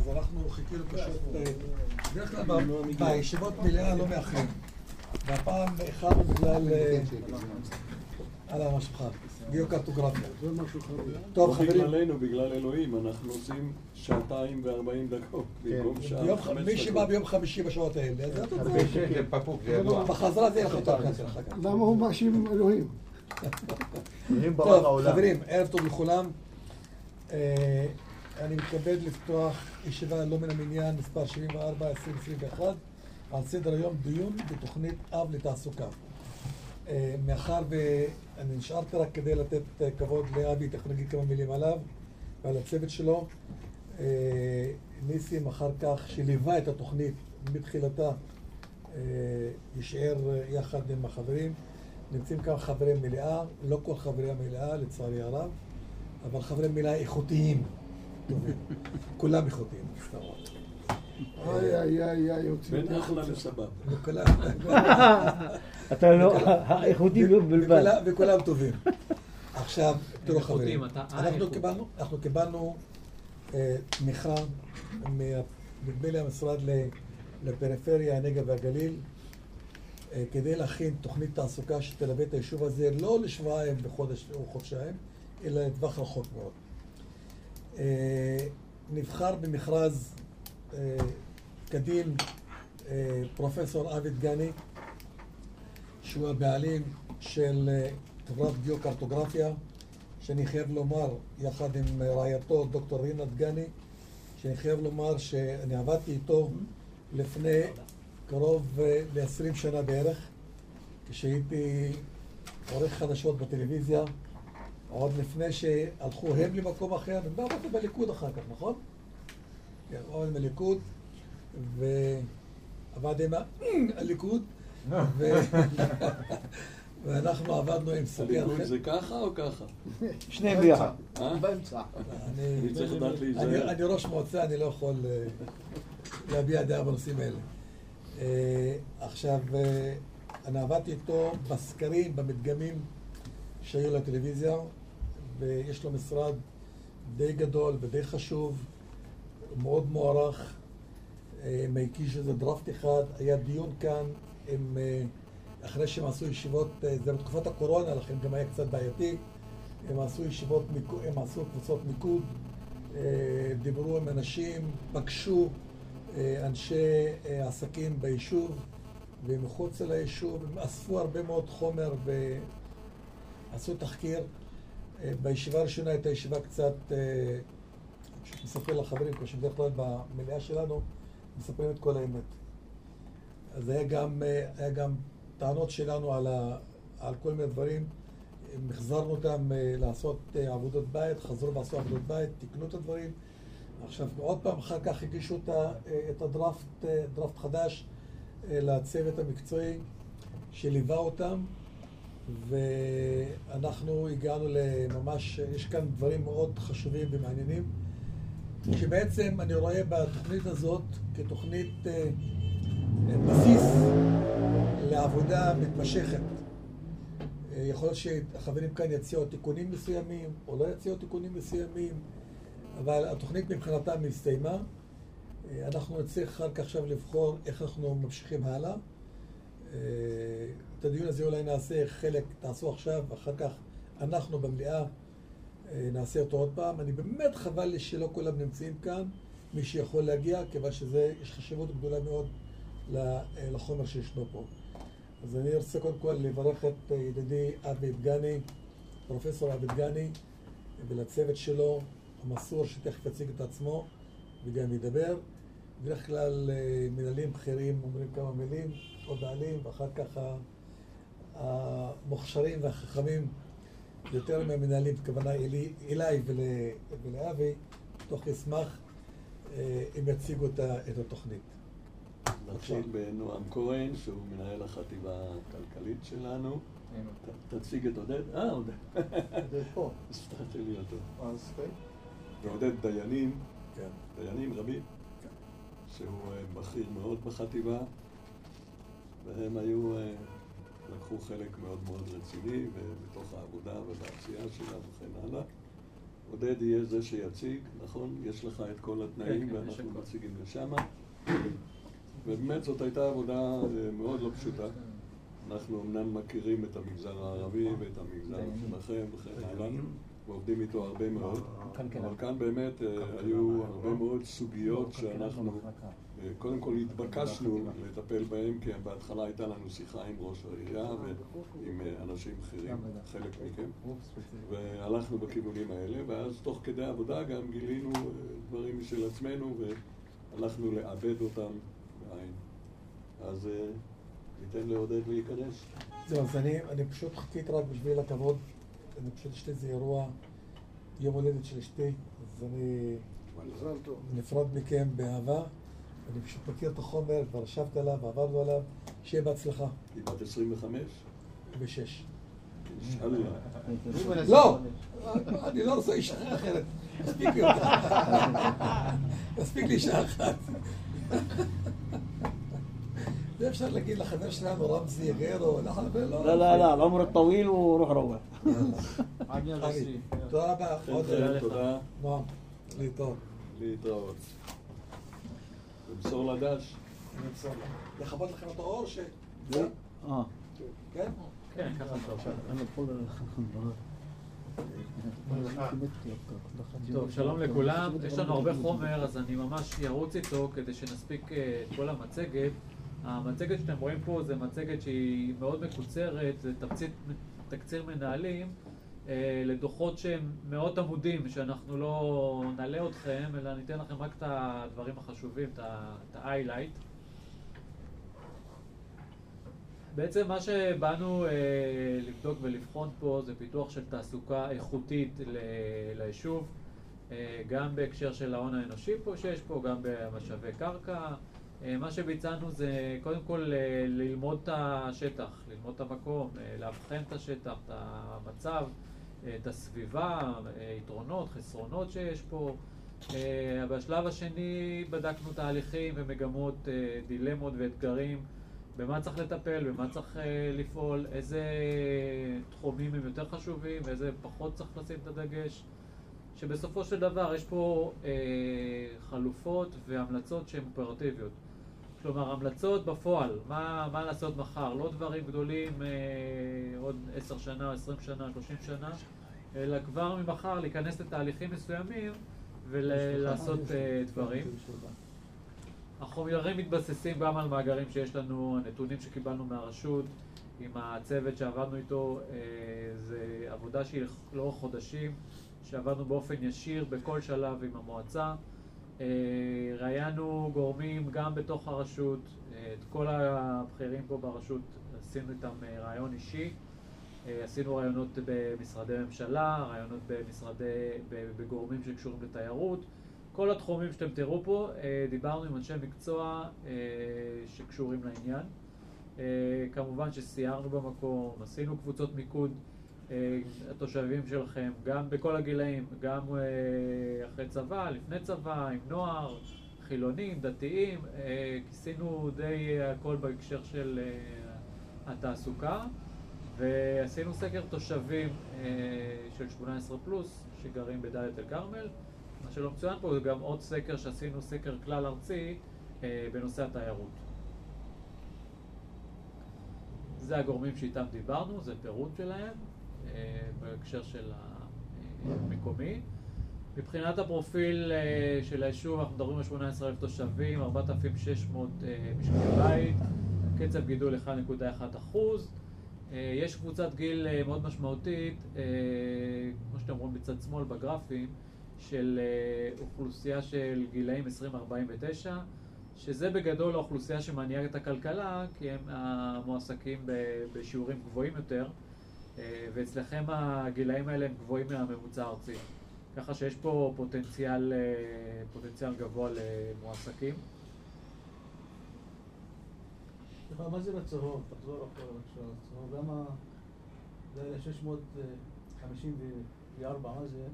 אנחנו חיכינו פשוט, בדרך כלל בישיבות מלאה לא מאחרים. והפעם איחרנו בגלל, מה שלך, גיאוקרטוגרפיה. טוב חברים. עלינו בגלל אלוהים, אנחנו עושים 2:40 דקות. מי שבא ביום חמישי בשעות האלה, אז זה פקוק, זה ידוע. בחזרה זה יהיה לך יותר קצר. למה הוא מאשים אלוהים? טוב, חברים, ערב טוב לכולם. אני מתכבד לפתוח ישיבה לא מן המניין, מספר 74-2021, על סדר היום דיון בתוכנית אב לתעסוקה. מאחר ואני נשארתי רק כדי לתת כבוד לאבי, תכף נגיד כמה מילים עליו ועל הצוות שלו. ניסים אחר כך שליווה את התוכנית מתחילתה, ישאר יחד עם החברים. נמצאים כמה חברי מלאה, לא כל חברי המלאה לצערי הרב, אבל חברי מלאה איכותיים. כולם איכותיים, סתרות. בין אחלה לסבבה. אתה לא, האיכותיים בלבד. וכולם טובים. עכשיו, תראו חברים, אנחנו קיבלנו תמיכה נדמה לי המשרד לפריפריה, הנגב והגליל, כדי להכין תוכנית תעסוקה שתלווה את היישוב הזה לא לשבועיים בחודש או חודשיים, אלא לטווח רחוק מאוד. נבחר במכרז קדים פרופסור אבי דגני, שהוא הבעלים של חברת גיאוקרטוגרפיה, שאני חייב לומר, יחד עם רעייתו דוקטור רינה דגני, שאני חייב לומר שאני עבדתי איתו לפני קרוב ל-20 שנה בערך, כשהייתי עורך חדשות בטלוויזיה, עוד לפני שהלכו הם למקום אחר, ועבדתי בליכוד אחר כך, נכון? כן, עבדתי בליכוד, ועבדתי עם הליכוד, ואנחנו עבדנו עם סוגי אחר. הליכוד זה ככה או ככה? שניהם ביחד. באמצע. אני צריך לדעת להיזהר. אני ראש מועצה, אני לא יכול להביע דעה בנושאים האלה. עכשיו, אני עבדתי איתו בסקרים, במדגמים שהיו לטלוויזיה, ויש לו משרד די גדול ודי חשוב, מאוד מוערך. הם הקיש איזה דרפט אחד, היה דיון כאן, אחרי שהם עשו ישיבות, זה בתקופת הקורונה, לכן גם היה קצת בעייתי, הם עשו ישיבות, הם עשו קבוצות מיקוד, דיברו עם אנשים, פגשו אנשי עסקים ביישוב ומחוץ ליישוב, הם אספו הרבה מאוד חומר ועשו תחקיר. בישיבה הראשונה הייתה ישיבה קצת, מספר לחברים, כמו שבדרך כלל במליאה שלנו, מספרים את כל האמת. אז היה גם טענות שלנו על כל מיני דברים, החזרנו אותם לעשות עבודות בית, חזרו ועשו עבודות בית, תיקנו את הדברים. עכשיו, עוד פעם, אחר כך הגישו את הדרפט חדש לצוות המקצועי שליווה אותם, ואנחנו הגענו לממש, יש כאן דברים מאוד חשובים ומעניינים, שבעצם אני רואה בתוכנית הזאת כתוכנית בסיס לעבודה מתמשכת. יכול להיות שהחברים כאן יציעו תיקונים מסוימים, או לא יציעו תיקונים מסוימים, אבל התוכנית מבחינתה מסתיימה. אנחנו נצטרך אחר כך עכשיו לבחור איך אנחנו ממשיכים הלאה. את הדיון הזה אולי נעשה חלק, תעשו עכשיו, ואחר כך אנחנו במליאה נעשה אותו עוד פעם. אני באמת חבל לי שלא כולם נמצאים כאן, מי שיכול להגיע, כיוון שזה, יש חשיבות גדולה מאוד לחומר שישנו פה. אז אני רוצה קודם כל לברך את ידידי אבי דגני, פרופסור אבי דגני, ולצוות שלו, המסור שתכף יציג את עצמו וגם ידבר. בדרך כלל מנהלים בכירים אומרים כמה מילים, או בעלים, ואחר כך המוכשרים והחכמים, יותר מהמנהלים, בכוונה אליי ולאבי, תוך ישמח, הם יציגו את התוכנית. נתחיל בנועם כהן, שהוא מנהל החטיבה הכלכלית שלנו. תציג את עודד. עודד. עודד פה. הסתרתי לי אותו. אז כן. ועודד דיינים רבים, שהוא בכיר מאוד בחטיבה, והם לקחו חלק מאוד מאוד רציני בתוך העבודה ובעשייה שלה וכן הלאה. עודד יהיה זה שיציג, נכון? יש לך את כל התנאים ואנחנו מציגים לשם. ובאמת זאת הייתה עבודה מאוד לא פשוטה. אנחנו אמנם מכירים את המגזר הערבי ואת המגזר שלכם וכן הלאה, ועובדים איתו הרבה מאוד, אבל כאן באמת היו הרבה מאוד סוגיות שאנחנו קודם כל התבקשנו לטפל בהן, כי בהתחלה הייתה לנו שיחה עם ראש העירייה ועם אנשים אחרים, חלק מכם, והלכנו בכיוונים האלה, ואז תוך כדי עבודה גם גילינו דברים משל עצמנו והלכנו לעבד אותם בעין. אז ניתן לעודד להיכנס. זהו, אז אני פשוט חכית רק בשביל הכבוד, אני פשוט אשתי זה אירוע יום הולדת של אשתי, אז אני נפרד מכם באהבה. אני פשוט מכיר את החומר, כבר ישבת עליו, עברנו עליו, שיהיה בהצלחה. היא בת 25? ב-6. לא! אני לא רוצה אישה אחרת. מספיק לי אישה אחת. זה אפשר להגיד לחבר שלנו רמזי גרו, لا لا لا العمر الطويل وروح روح. תודה רבה. תודה. נועם, להתראות. להתראות. ומסור לדש. לכבות לכם את האור ש... כן? כן? ככה טוב, שלום לכולם. יש לנו הרבה חומר, אז אני ממש ירוץ איתו כדי שנספיק את כל המצגת. המצגת שאתם רואים פה זה מצגת שהיא מאוד מקוצרת, זה תקציר מנהלים לדוחות שהם מאות עמודים, שאנחנו לא נעלה אתכם, אלא ניתן לכם רק את הדברים החשובים, את ה-highlight. בעצם מה שבאנו לבדוק ולבחון פה זה פיתוח של תעסוקה איכותית ליישוב, גם בהקשר של ההון האנושי פה שיש פה, גם במשאבי קרקע. מה שביצענו זה קודם כל ללמוד את השטח, ללמוד את המקום, להבחן את השטח, את המצב, את הסביבה, יתרונות, חסרונות שיש פה. בשלב השני בדקנו תהליכים ומגמות, דילמות ואתגרים, במה צריך לטפל, במה צריך לפעול, איזה תחומים הם יותר חשובים ואיזה פחות צריך לשים את הדגש. שבסופו של דבר יש פה חלופות והמלצות שהן אופרטיביות. כלומר, המלצות בפועל, מה לעשות מחר, לא דברים גדולים עוד 10 שנה, 20 שנה, 30 שנה, אלא כבר ממחר להיכנס לתהליכים מסוימים ולעשות דברים. החומרים מתבססים גם על מאגרים שיש לנו, הנתונים שקיבלנו מהרשות, עם הצוות שעבדנו איתו, זה עבודה שהיא לאורך חודשים, שעבדנו באופן ישיר בכל שלב עם המועצה. ראיינו גורמים גם בתוך הרשות, את כל הבכירים פה ברשות עשינו איתם ראיון אישי, עשינו ראיונות במשרדי ממשלה, ראיונות בגורמים שקשורים לתיירות, כל התחומים שאתם תראו פה, דיברנו עם אנשי מקצוע שקשורים לעניין. כמובן שסיירנו במקום, עשינו קבוצות מיקוד, התושבים שלכם, גם בכל הגילאים, גם אחרי צבא, לפני צבא, עם נוער, חילונים, דתיים, כיסינו די הכל בהקשר של התעסוקה, ועשינו סקר תושבים של 18 פלוס שגרים בדאלית אל כרמל. מה שלא מצוין פה זה גם עוד סקר שעשינו, סקר כלל ארצי בנושא התיירות. זה הגורמים שאיתם דיברנו, זה פירוט שלהם בהקשר של המקומי. מבחינת הפרופיל של היישוב, אנחנו מדברים על 18,000 תושבים, 4,600 משקי בית, קצב גידול 1.1%. יש קבוצת גיל מאוד משמעותית, כמו שאתם רואים בצד שמאל בגרפים, של אוכלוסייה של גילאים 20-49, שזה בגדול האוכלוסייה שמניעה את הכלכלה, כי הם המועסקים בשיעורים גבוהים יותר, ואצלכם הגילאים האלה הם גבוהים מהממוצע הארצי. ככה שיש פה פוטנציאל גבוה למועסקים. מה זה בצהוב? תחזור אחורה בבקשה. צהוב, למה זה 654, מה זה?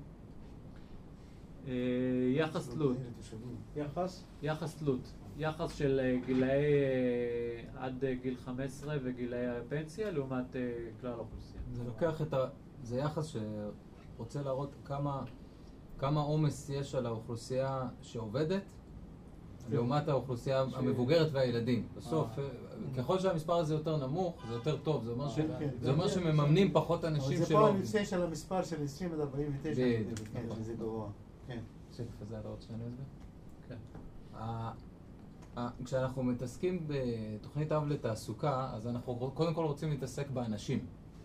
יחס תלות. יחס תלות. יחס של גילאי עד גיל 15 וגילאי הפנסיה לעומת כלל האוכלוסייה. זה לוקח זה יחס שרוצה להראות כמה כמה עומס יש על האוכלוסייה שעובדת, לעומת האוכלוסייה המבוגרת והילדים. בסוף, ככל שהמספר הזה יותר נמוך, זה יותר טוב. זה אומר שמממנים פחות אנשים שלא... אבל זה פה נמצא של המספר של 20 עד 49. זה גבוה. שקף הזה אתה רוצה שאני אסביר? כן. כשאנחנו מתעסקים בתוכנית אב לתעסוקה, אז אנחנו קודם כל רוצים להתעסק באנשים.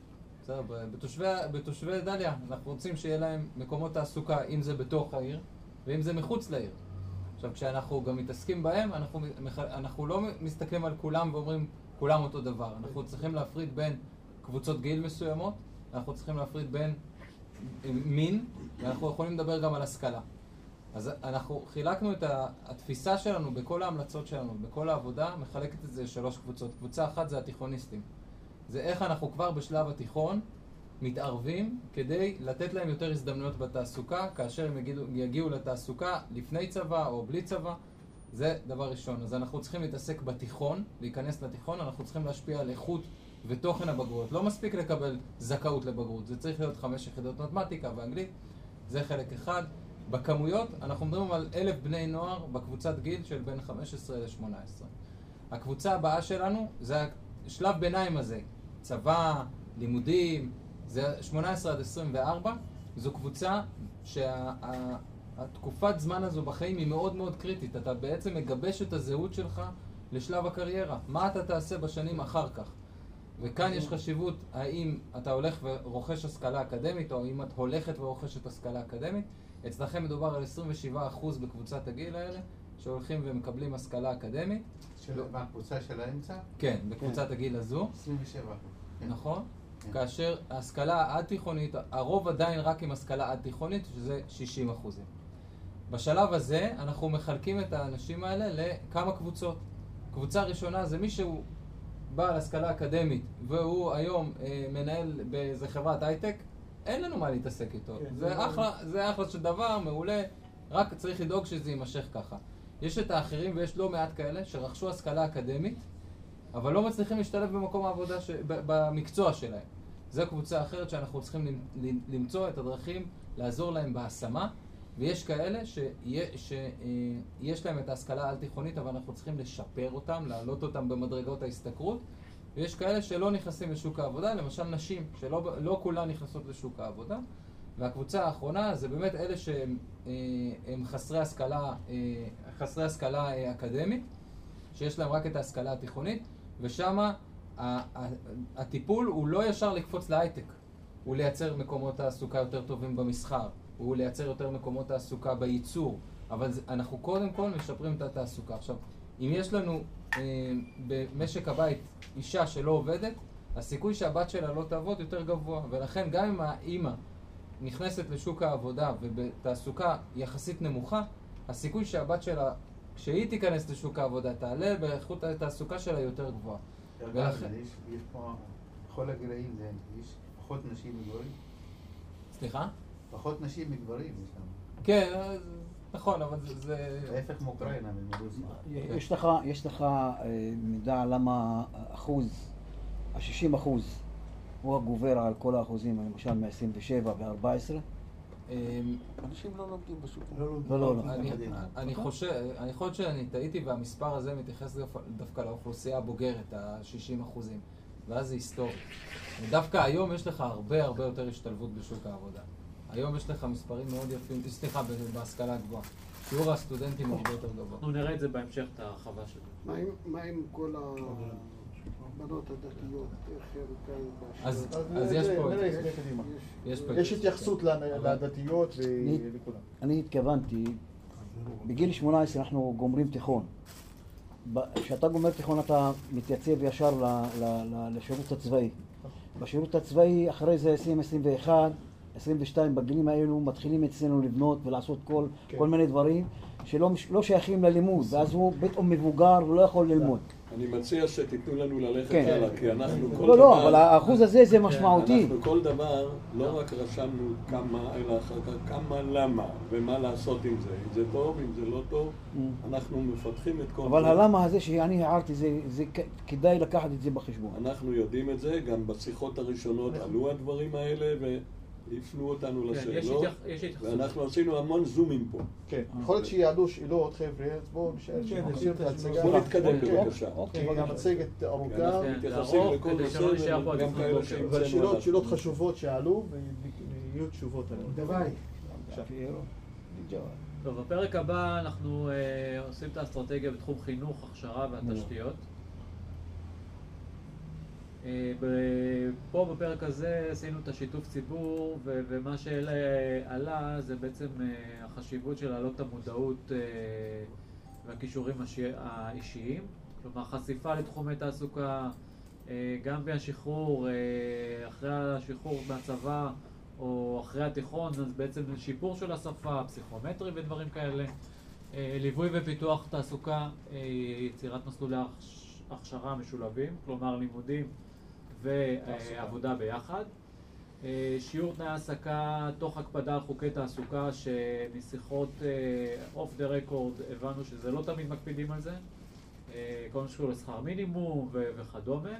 בתושבי דליה, אנחנו רוצים שיהיה להם מקומות תעסוקה, אם זה בתוך העיר, ואם זה מחוץ לעיר. עכשיו, כשאנחנו גם מתעסקים בהם, אנחנו לא מסתכלים על כולם ואומרים כולם אותו דבר. אנחנו צריכים להפריד בין קבוצות גיל מסוימות, אנחנו צריכים להפריד בין מין, ואנחנו יכולים לדבר גם על השכלה. אז אנחנו חילקנו את התפיסה שלנו בכל ההמלצות שלנו, בכל העבודה, מחלקת את זה לשלוש קבוצות. קבוצה אחת זה התיכוניסטים. זה איך אנחנו כבר בשלב התיכון מתערבים כדי לתת להם יותר הזדמנויות בתעסוקה, כאשר הם יגיעו לתעסוקה לפני צבא או בלי צבא. זה דבר ראשון. אז אנחנו צריכים להתעסק בתיכון, להיכנס לתיכון, אנחנו צריכים להשפיע על איכות ותוכן הבגרות. לא מספיק לקבל זכאות לבגרות, זה צריך להיות 5 יחידות מתמטיקה ואנגלית, זה חלק אחד. בכמויות אנחנו מדברים על 1,000 בני נוער בקבוצת גיל של בין 15 ל-18. הקבוצה הבאה שלנו זה השלב ביניים הזה, צבא, לימודים, זה 18 עד 24. זו קבוצה שהתקופת זמן הזו בחיים היא מאוד מאוד קריטית. אתה בעצם מגבש את הזהות שלך לשלב הקריירה. מה אתה תעשה בשנים אחר כך? וכאן יש חשיבות האם אתה הולך ורוכש השכלה אקדמית, או אם את הולכת ורוכשת השכלה אקדמית. אצלכם מדובר על 27% בקבוצת הגיל האלה, שהולכים ומקבלים השכלה אקדמית. בקבוצה של האמצע? כן, בקבוצת הגיל הזו. 27%. נכון? כאשר ההשכלה העד-תיכונית, הרוב עדיין רק עם השכלה עד-תיכונית, שזה 60%. בשלב הזה אנחנו מחלקים את האנשים האלה לכמה קבוצות. קבוצה ראשונה זה מי שהוא בעל השכלה אקדמית, והוא היום מנהל באיזה חברת הייטק, אין לנו מה להתעסק איתו. זה אחלה של דבר, מעולה, רק צריך לדאוג שזה יימשך ככה. יש את האחרים ויש לא מעט כאלה שרכשו השכלה אקדמית, אבל לא מצליחים להשתלב במקום העבודה, במקצוע שלהם. זו קבוצה אחרת שאנחנו צריכים למצוא את הדרכים, לעזור להם בהשמה, ויש כאלה שיש להם את ההשכלה העל-תיכונית, אבל אנחנו צריכים לשפר אותם, להעלות אותם במדרגות ההשתכרות, ויש כאלה שלא נכנסים לשוק העבודה, למשל נשים, שלא כולן נכנסות לשוק העבודה. והקבוצה האחרונה זה באמת אלה שהם חסרי השכלה אקדמית, שיש להם רק את ההשכלה התיכונית, ושם הטיפול הוא לא ישר לקפוץ להייטק, הוא לייצר מקומות תעסוקה יותר טובים במסחר, הוא לייצר יותר מקומות תעסוקה בייצור, אבל אנחנו קודם כל משפרים את התעסוקה. עכשיו, אם יש לנו במשק הבית אישה שלא עובדת, הסיכוי שהבת שלה לא תעבוד יותר גבוה, ולכן גם אם האמא נכנסת לשוק העבודה ובתעסוקה יחסית נמוכה, הסיכוי שהבת שלה, כשהיא תיכנס לשוק העבודה, תעלה באיכות התעסוקה שלה יותר גבוהה. יש פה, בכל הגילאים יש פחות נשים מגברים? סליחה? פחות נשים מגברים יש שם. כן, נכון, אבל זה... ההפך מאוקראינה, מרוסיה. יש לך מידע למה ה-60% הוא הגובר על כל האחוזים, למשל מ-27 ו-14? אנשים לא לומדים בשוק. לא. אני חושב שאני טעיתי, והמספר הזה מתייחס דווקא לאוכלוסייה הבוגרת, ה-60%, ואז זה היסטורי. דווקא היום יש לך הרבה יותר השתלבות בשוק העבודה. היום יש לך מספרים מאוד יפים, סליחה, בהשכלה הגבוהה. שיעור הסטודנטים הרבה יותר גבוה. אנחנו נראה את זה בהמשך, את ההרחבה שלו. מה עם כל הבנות הדתיות? אז יש פה... יש התייחסות לדתיות ולכולם. אני התכוונתי, בגיל 18 אנחנו גומרים תיכון. כשאתה גומר תיכון אתה מתייצב ישר לשירות הצבאי. בשירות הצבאי אחרי זה 2021, 22 בגילים האלו מתחילים אצלנו לבנות ולעשות כל מיני דברים שלא שייכים ללימוד, ואז הוא פתאום מבוגר ולא יכול ללמוד. אני מציע שתיתנו לנו ללכת הלאה, כי אנחנו כל דבר... לא, אבל האחוז הזה זה משמעותי. אנחנו כל דבר לא רק רשמנו כמה, אלא אחר כך כמה למה ומה לעשות עם זה. אם זה טוב, אם זה לא טוב, אנחנו מפתחים את כל... אבל הלמה הזה שאני הערתי, זה כדאי לקחת את זה בחשבון. אנחנו יודעים את זה, גם בשיחות הראשונות עלו הדברים האלה, הפנו אותנו כן, לשאלות, יש התייחסות. ואנחנו עשינו המון זומים פה. כן, יכול להיות שיעלו שאלות, חבר'ה, אז בואו נשאיר את ההצגה. בואו נתקדם אוקיי. בבקשה. כי המצגת ארוכה, אנחנו כן, מתייחסים לארוך, לכל כדי נושא, שלא נשאר פה עד וגם לפנות כאלה בוקר. שנמצאים אבל עליו. שאלות חשובות שעלו, ויהיו תשובות עליהן. דווי. טוב, בפרק הבא אנחנו עושים את האסטרטגיה בתחום חינוך, הכשרה והתשתיות. פה בפרק הזה עשינו את השיתוף ציבור, ומה שעלה זה בעצם החשיבות של להעלות את המודעות והכישורים האישיים. כלומר, חשיפה לתחומי תעסוקה, גם מהשחרור, אחרי השחרור מהצבא או אחרי התיכון, אז בעצם שיפור של השפה, פסיכומטרי ודברים כאלה. ליווי ופיתוח תעסוקה, יצירת מסלולי הכשרה משולבים, כלומר לימודים ועבודה ביחד. שיעור תנאי העסקה תוך הקפדה על חוקי תעסוקה, שמשיחות אוף דה רקורד הבנו שזה לא תמיד מקפידים על זה, כל מה שקשור לשכר מינימום וכדומה.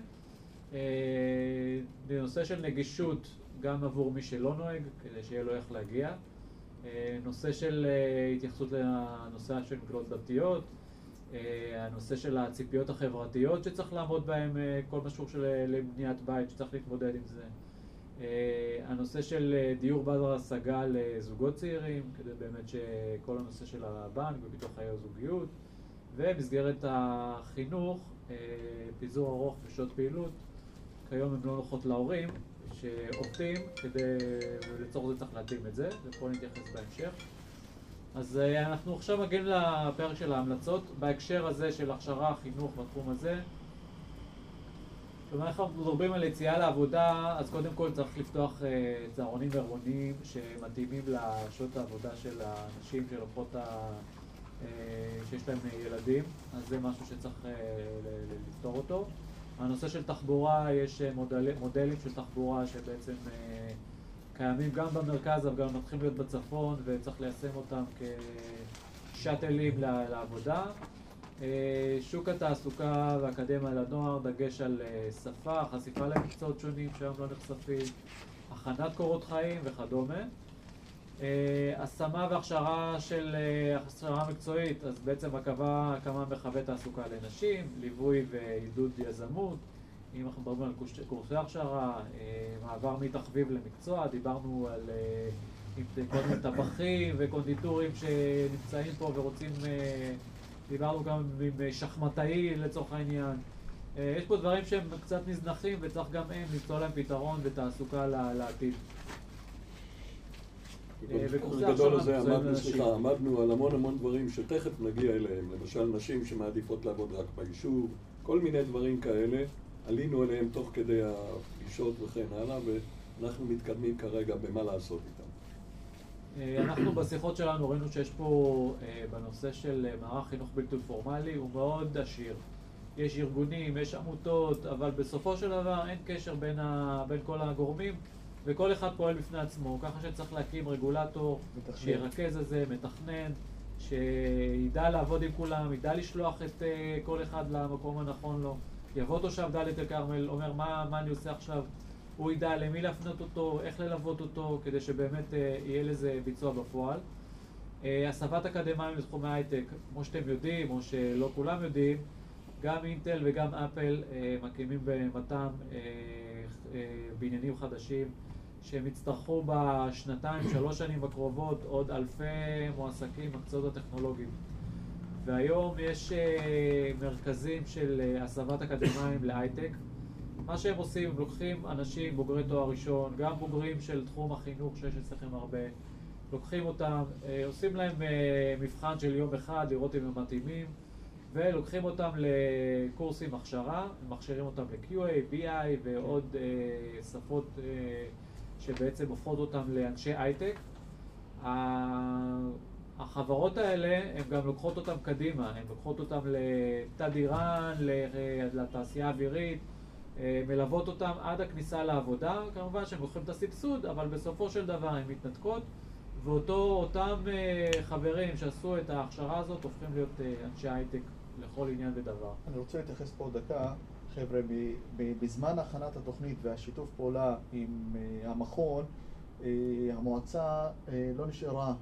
בנושא של נגישות גם עבור מי שלא נוהג, כדי שיהיה לו איך להגיע. נושא של התייחסות לנושא של מגבלות דתיות, הנושא של הציפיות החברתיות שצריך לעמוד בהם, כל משהו של לבניית בית שצריך להתמודד עם זה. הנושא של דיור בר השגה לזוגות צעירים, כדי באמת שכל הנושא של הבנק וביטוח חיי הזוגיות. ובמסגרת החינוך, פיזור ארוך ושעות פעילות, כיום הם לא נוחות להורים שעובדים, ולצורך זה צריך להתאים את זה, ופה נתייחס בהמשך. אז אנחנו עכשיו מגיעים לפרק של ההמלצות, בהקשר הזה של הכשרה, חינוך בתחום הזה. כלומר, אנחנו מדברים על יציאה לעבודה, אז קודם כל צריך לפתוח צהרונים ועירוניים שמתאימים לשעות העבודה של האנשים שלוקחות שיש להם ילדים, אז זה משהו שצריך לפתור אותו. הנושא של תחבורה, יש מודלים של תחבורה שבעצם קיימים גם במרכז, אבל גם מתחילים להיות בצפון, וצריך ליישם אותם כשאטלים לעבודה. שוק התעסוקה והאקדמיה לנוער, דגש על שפה, חשיפה למקצועות שונים שהיום לא נחשפים, הכנת קורות חיים וכדומה. השמה והכשרה של הכשרה מקצועית, אז בעצם הקמה מרחבי תעסוקה לנשים, ליווי ועידוד יזמות. אם אנחנו מדברים על קורסי הכשרה, מעבר מתחביב למקצוע, דיברנו על כל מיני טבחים וקונדיטורים שנמצאים פה ורוצים, דיברנו גם עם שחמטאי לצורך העניין. יש פה דברים שהם קצת נזנחים וצריך גם הם למצוא להם פתרון ותעסוקה לעתיד. בגדול הזה עמדנו על המון דברים שתכף נגיע אליהם, למשל נשים שמעדיפות לעבוד רק ביישוב, כל מיני דברים כאלה, עלינו עליהם תוך כדי הפגישות וכן הלאה, ואנחנו מתקדמים כרגע במה לעשות איתם. אנחנו בשיחות שלנו ראינו שיש פה בנושא של מערך חינוך בלתי פורמלי, הוא מאוד עשיר. יש ארגונים, יש עמותות, אבל בסופו של דבר אין קשר בין כל הגורמים, וכל אחד פועל בפני עצמו, ככה שצריך להקים רגולטור שירכז את זה, מתכנן, שידע לעבוד עם כולם, ידע לשלוח את כל אחד למקום הנכון לו. יבוא תושב דלית אל כרמל, אומר מה אני עושה עכשיו, הוא ידע למי להפנות אותו, איך ללוות אותו, כדי שבאמת יהיה לזה ביצוע בפועל. הסבת אקדמיים לתחומי הייטק, כמו שאתם יודעים, או שלא כולם יודעים, גם אינטל וגם אפל מקימים במתם בניינים חדשים, שהם יצטרכו בשנתיים, 3 שנים הקרובות עוד אלפי מועסקים במקצועות הטכנולוגיים. והיום יש מרכזים של הסבת אקדמיים להייטק. מה שהם עושים, הם לוקחים אנשים בוגרי תואר ראשון, גם בוגרים של תחום החינוך שיש אצלכם הרבה, לוקחים אותם, עושים להם מבחן של יום אחד לראות אם הם מתאימים, ולוקחים אותם לקורסים הכשרה, מכשירים אותם ל-QA, BI ועוד שפות שבעצם הופכות אותם לאנשי הייטק. החברות האלה, הן גם לוקחות אותם קדימה, הן לוקחות אותם לתד איראן, לתעשייה האווירית, מלוות אותם עד הכניסה לעבודה, כמובן שהם לוקחים את הסבסוד, אבל בסופו של דבר הן מתנתקות, ואותם חברים שעשו את ההכשרה הזאת הופכים להיות אנשי הייטק לכל עניין ודבר. אני רוצה להתייחס פה דקה, חבר'ה, בזמן הכנת התוכנית והשיתוף פעולה עם המכון, המועצה לא נשארה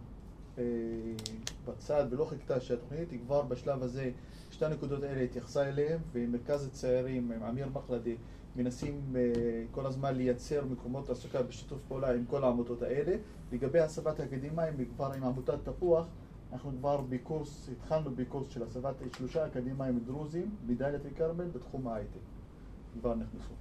בצד ולא חיכתה שהתוכנית, היא כבר בשלב הזה, שתי הנקודות האלה התייחסה אליהם, ומרכז הצעירים עם אמיר מחלדי מנסים כל הזמן לייצר מקומות תעסוקה בשיתוף פעולה עם כל העמותות האלה. לגבי הסבת האקדמיים, כבר עם עמותת תפוח, אנחנו כבר בקורס, התחלנו בקורס של הסבת 3 אקדמיים דרוזים בדאלית אל כרמל בתחום ההייטק. כבר נכנסו.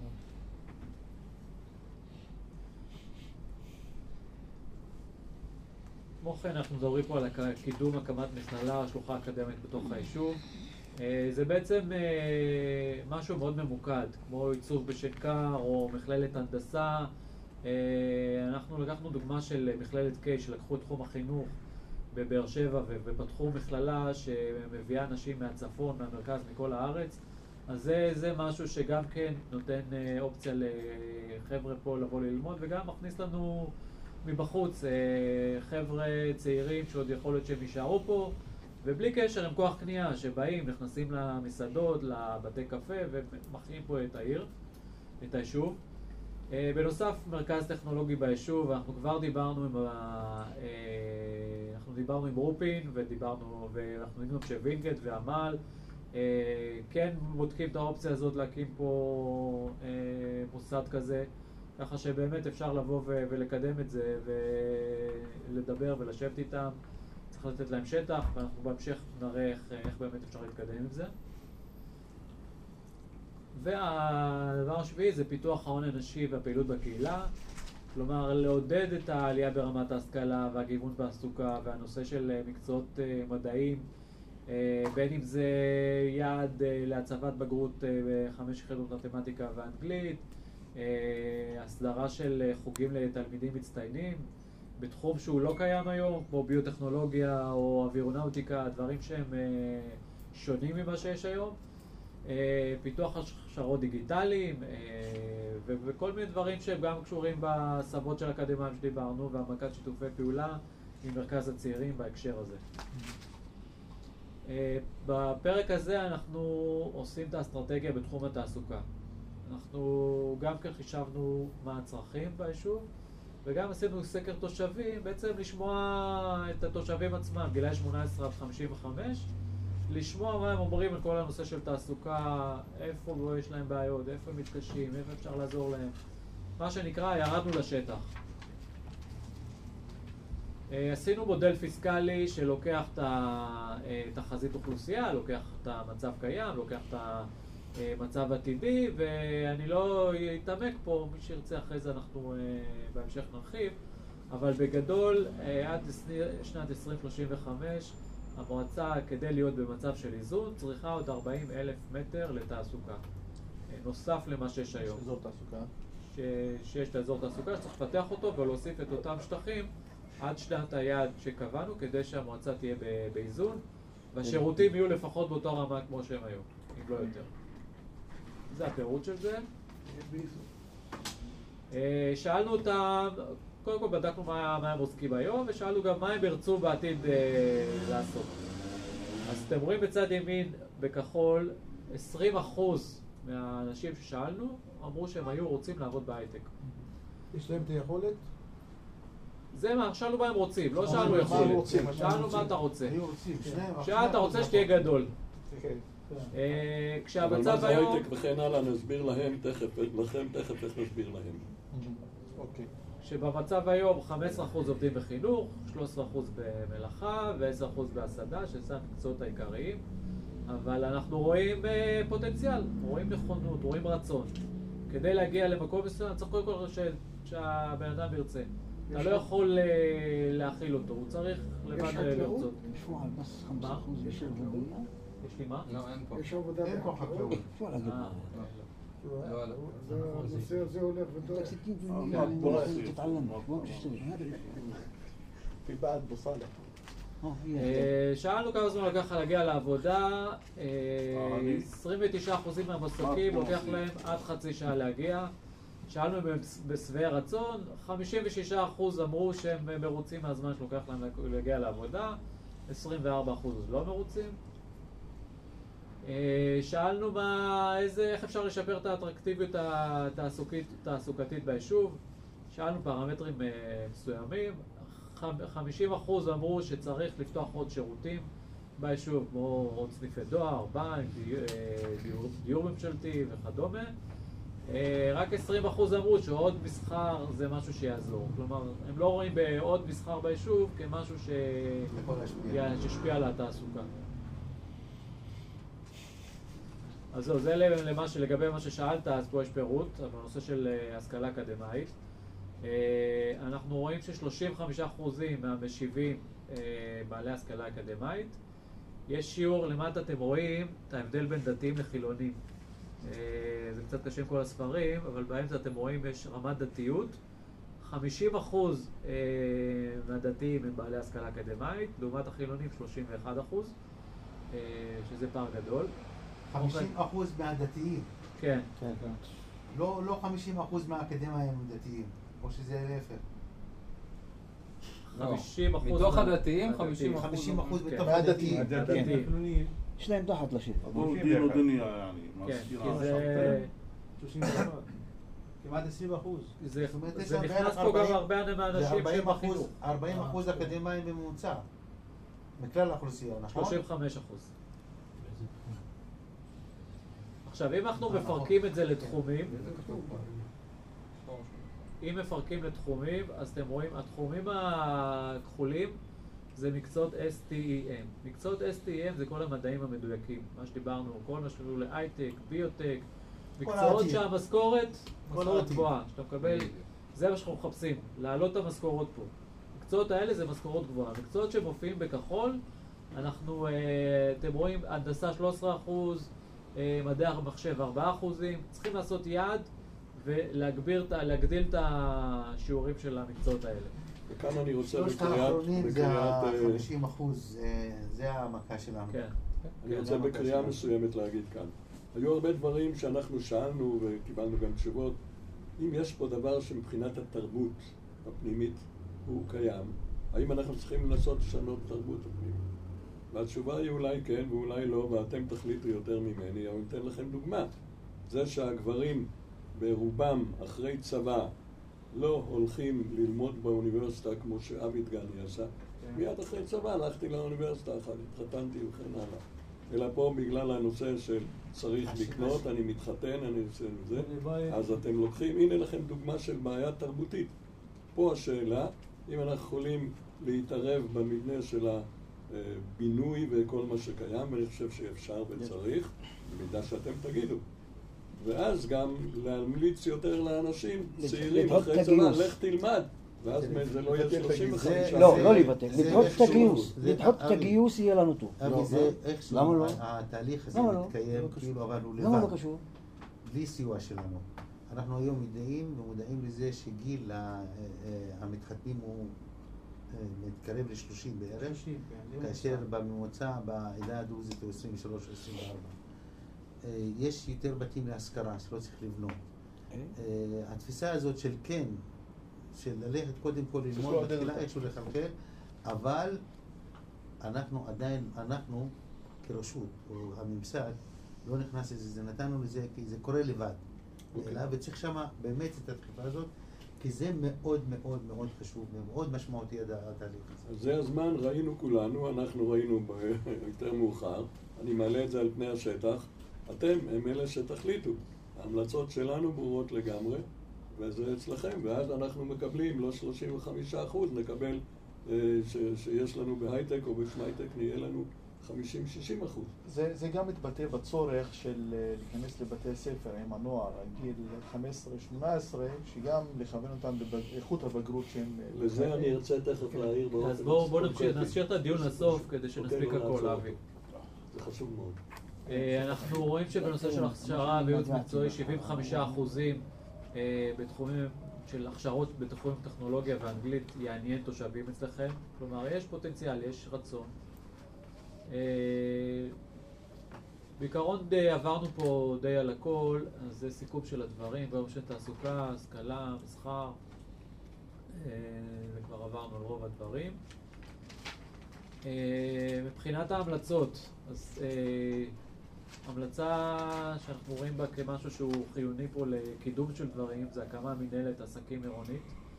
כמו כן, אנחנו מדברים פה על קידום הקמת מכללה, שלוחה אקדמית בתוך היישוב. זה בעצם משהו מאוד ממוקד, כמו עיצוב בשנקר או מכללת הנדסה. אנחנו לקחנו דוגמה של מכללת קיי, שלקחו את תחום החינוך בבאר שבע ופתחו מכללה שמביאה אנשים מהצפון, מהמרכז, מכל הארץ. אז זה משהו שגם כן נותן אופציה לחבר'ה פה לבוא ללמוד, וגם מכניס לנו מבחוץ חבר'ה צעירים שעוד יכול להיות שהם יישארו פה, ובלי קשר הם כוח קנייה שבאים, נכנסים למסעדות, לבתי קפה ומחיים פה את העיר, את היישוב. בנוסף, מרכז טכנולוגי ביישוב, אנחנו כבר דיברנו עם רופין ואנחנו יודעים שווינגייט ועמל כן בודקים את האופציה הזאת להקים פה מוסד כזה, ככה שבאמת אפשר לבוא ולקדם את זה ולדבר ולשבת איתם. צריך לתת להם שטח, ואנחנו בהמשך נראה איך באמת אפשר להתקדם עם זה. והדבר השביעי זה פיתוח ההון האנושי והפעילות בקהילה, כלומר לעודד את העלייה ברמת ההשכלה והגיוון בעסוקה והנושא של מקצועות מדעיים, בין אם זה יעד להצבת בגרות ב5 יחידות מתמטיקה ואנגלית, הסדרה של חוגים לתלמידים מצטיינים בתחום שהוא לא קיים היום, כמו ביוטכנולוגיה או אווירונאוטיקה, דברים שהם שונים ממה שיש היום, פיתוח הכשרות דיגיטליים וכל מיני דברים שהם גם קשורים בהסבות של אקדמיים שדיברנו, והעמקת שיתופי פעולה עם מרכז הצעירים בהקשר הזה. בפרק הזה אנחנו עושים את האסטרטגיה בתחום התעסוקה. אנחנו גם כן חישבנו מה הצרכים ביישוב, וגם עשינו סקר תושבים, בעצם לשמוע את התושבים עצמם, גילאי 18 עד 55, לשמוע מה הם אומרים על כל הנושא של תעסוקה, איפה יש להם בעיות, איפה הם מתקשים, איפה אפשר לעזור להם. מה שנקרא, ירדנו לשטח. עשינו מודל פיסקלי שלוקח את תחזית אוכלוסייה, לוקח את המצב קיים, לוקח את המצב עתידי, ואני לא אתעמק פה, מי שירצה אחרי זה אנחנו בהמשך נרחיב, אבל בגדול עד שנת 2035 המועצה כדי להיות במצב של איזון צריכה עוד 40,000 מטר לתעסוקה, נוסף למה שיש היום. אזור תעסוקה. שיש את האזור תעסוקה, שצריך לפתח אותו ולהוסיף את אותם שטחים עד שנת היעד שקבענו, כדי שהמועצה תהיה באיזון, והשירותים יהיו לפחות באותה רמה כמו שהם היום, אם לא יותר. זה הפירוט של זה. שאלנו אותם, קודם כל בדקנו מה הם עוסקים היום, ושאלנו גם מה הם ירצו בעתיד לעשות. אז אתם רואים בצד ימין, בכחול, 20% מהאנשים ששאלנו, אמרו שהם היו רוצים לעבוד בהייטק. יש להם את היכולת? זה מה, שאלנו מה הם רוצים, לא שאלנו יכולת. שאלנו מה אתה רוצה. שאתה רוצה שתהיה גדול. כשהמצב היום... אבל מה זה הייטק וכן הלאה, נסביר להם תכף, לכם תכף איך נסביר להם. שבמצב היום 15% עובדים בחינוך, 13% במלאכה ו10% בהסעדה, שזה המקצועות העיקריים. אבל אנחנו רואים פוטנציאל, רואים נכונות, רואים רצון. כדי להגיע למקום מסוים, צריך קודם כל שהבן אדם ירצה. אתה לא יכול להכיל אותו, הוא צריך לבד לרצות. מה? יש לי מה? לא, אין פה. יש עבודה. אין פה חקלאות. זה הולך ודור. في بعد بصالح. שאלנו כמה זמן לקח להגיע לעבודה, 29% מהמועסקים לוקח להם עד חצי שעה להגיע. שאלנו אם הם בשבעי רצון, 56% אמרו שהם מרוצים מהזמן שלוקח להם להגיע לעבודה, 24% לא מרוצים. שאלנו איך אפשר לשפר את האטרקטיביות התעסוקתית ביישוב. שאלנו פרמטרים מסוימים, 50% אמרו שצריך לפתוח עוד שירותים ביישוב, כמו עוד סניפי דואר, בנק, דיור ממשלתי וכדומה. רק 20% אמרו שעוד מסחר זה משהו שיעזור. כלומר, הם לא רואים בעוד מסחר ביישוב כמשהו שישפיע על התעסוקה. אז זהו, זה לגבי מה ששאלת, אז פה יש פירוט, בנושא של השכלה אקדמית. אנחנו רואים ש35% מהמשיבים בעלי השכלה אקדמית. יש שיעור, למטה אתם רואים את ההבדל בין דתיים לחילונים. זה קצת קשה עם כל הספרים, אבל באמצע אתם רואים יש רמת דתיות. 50% מהדתיים הם בעלי השכלה אקדמית, לעומת החילונים 31%, שזה פער גדול. 50% מהדתיים. כן. לא 50% מהאקדמיה הם דתיים, או שזה להפך. 50% מתוך הדתיים, 50% בתוך הדתיים. יש להם תחת לשיר. أبو دين ودنيا يعني כן, مسكين כי זה... כמעט 20%. זה נכנס פה גם הרבה מהאנשים שהם בחינוך. 40% אקדמיים בממוצע, מכלל האוכלוסייה, נכון? 35%. עכשיו, אם אנחנו מפרקים את זה לתחומים, אם מפרקים לתחומים, אז אתם רואים, התחומים הכחולים זה מקצועות STEM. מקצועות STEM זה כל המדעים המדויקים, מה שדיברנו, כל מה שקשור להייטק, ביוטק, מקצועות שהמשכורת, משכורת גבוהה, שאתה מקבל, זה מה שאנחנו מחפשים, להעלות את המשכורות פה. מקצועות האלה זה משכורות גבוהה. מקצועות שמופיעים בכחול, אנחנו, אתם רואים, הנדסה 13%, מדעי המחשב 4%, צריכים לעשות יעד ולהגדיל את השיעורים של המקצועות האלה. וכאן אני רוצה שלושת האחרונים זה ה-50%, זה המכה שלנו. כן. אני רוצה בקריאה מסוימת להגיד כאן. היו הרבה דברים שאנחנו שאלנו וקיבלנו גם תשובות. אם יש פה דבר שמבחינת התרבות הפנימית הוא קיים, האם אנחנו צריכים לנסות לשנות תרבות הפנימית? והתשובה היא אולי כן ואולי לא, ואתם תחליטו יותר ממני, אבל אתן לכם דוגמה. זה שהגברים ברובם אחרי צבא לא הולכים ללמוד באוניברסיטה כמו שאבי דגני עשה. מיד אחרי צבא הלכתי לאוניברסיטה אחת, התחתנתי וכן הלאה. אלא פה בגלל הנושא של צריך לקנות, אני מתחתן, אני עושה את זה. אז אתם לוקחים, הנה לכם דוגמה של בעיה תרבותית. פה השאלה, אם אנחנו יכולים להתערב במבנה של הבינוי וכל מה שקיים, ואני חושב שאפשר וצריך, במידה שאתם תגידו. ואז גם להמליץ יותר לאנשים צעירים אחרי צבא, לך תלמד. ואז זה לא יהיה 35. לא לבטל, לדחות את הגיוס. לדחות את הגיוס יהיה לנו טוב. אבי, זה איכשהו, למה לא? התהליך הזה מתקיים כאילו אבל הוא לבד. למה לא קשור? בלי סיוע שלנו. אנחנו היום מודעים לזה שגיל המתחתנים הוא מתקרב ל-30 בערך, כאשר בממוצע בעדה הדרוזית הוא 23-24. יש יותר בתים להשכרה שלא צריך לבנות. התפיסה הזאת של כן, של ללכת קודם כל ללמוד, מתחילה איכשהו לחלחל, אבל אנחנו כרשות, או הממסד, לא נכנס לזה, זה נתנו לזה, כי זה קורה לבד. וצריך שמה באמת את הדחיפה הזאת, כי זה מאוד מאוד מאוד חשוב, ומאוד משמעותי התהליך הזה. זה הזמן, ראינו כולנו, אנחנו ראינו יותר מאוחר, אני מעלה את זה על פני השטח, אתם הם אלה שתחליטו. ההמלצות שלנו ברורות לגמרי, וזה אצלכם, ואז אנחנו מקבלים, לא 35%, נקבל שיש לנו בהייטק או בשמייטק, נהיה לנו 50-60%. זה גם מתבטא בצורך של להיכנס לבתי ספר עם הנוער, גיל 15-18, שגם לכוון אותם באיכות הבגרות שהם... לזה אני ארצה תכף להעיר באופן... אז בואו נמשיך את הדיון לסוף כדי שנספיק הכל, אבי. זה חשוב מאוד. אנחנו רואים שבנושא של הכשרה וייעוץ מקצועי 75% בתחומים של הכשרות בתחומים טכנולוגיה ואנגלית יעניין תושבים אצלכם. כלומר, יש פוטנציאל, יש רצון. בעיקרון עברנו פה די על הכל, אז זה סיכום של הדברים, ביום של תעסוקה, השכלה, מסחר, וכבר עברנו על רוב הדברים. מבחינת ההמלצות, אז המלצה שאנחנו רואים בה כמשהו שהוא חיוני פה לקידום של דברים, זה הקמה מנהלת עסקים עירונית.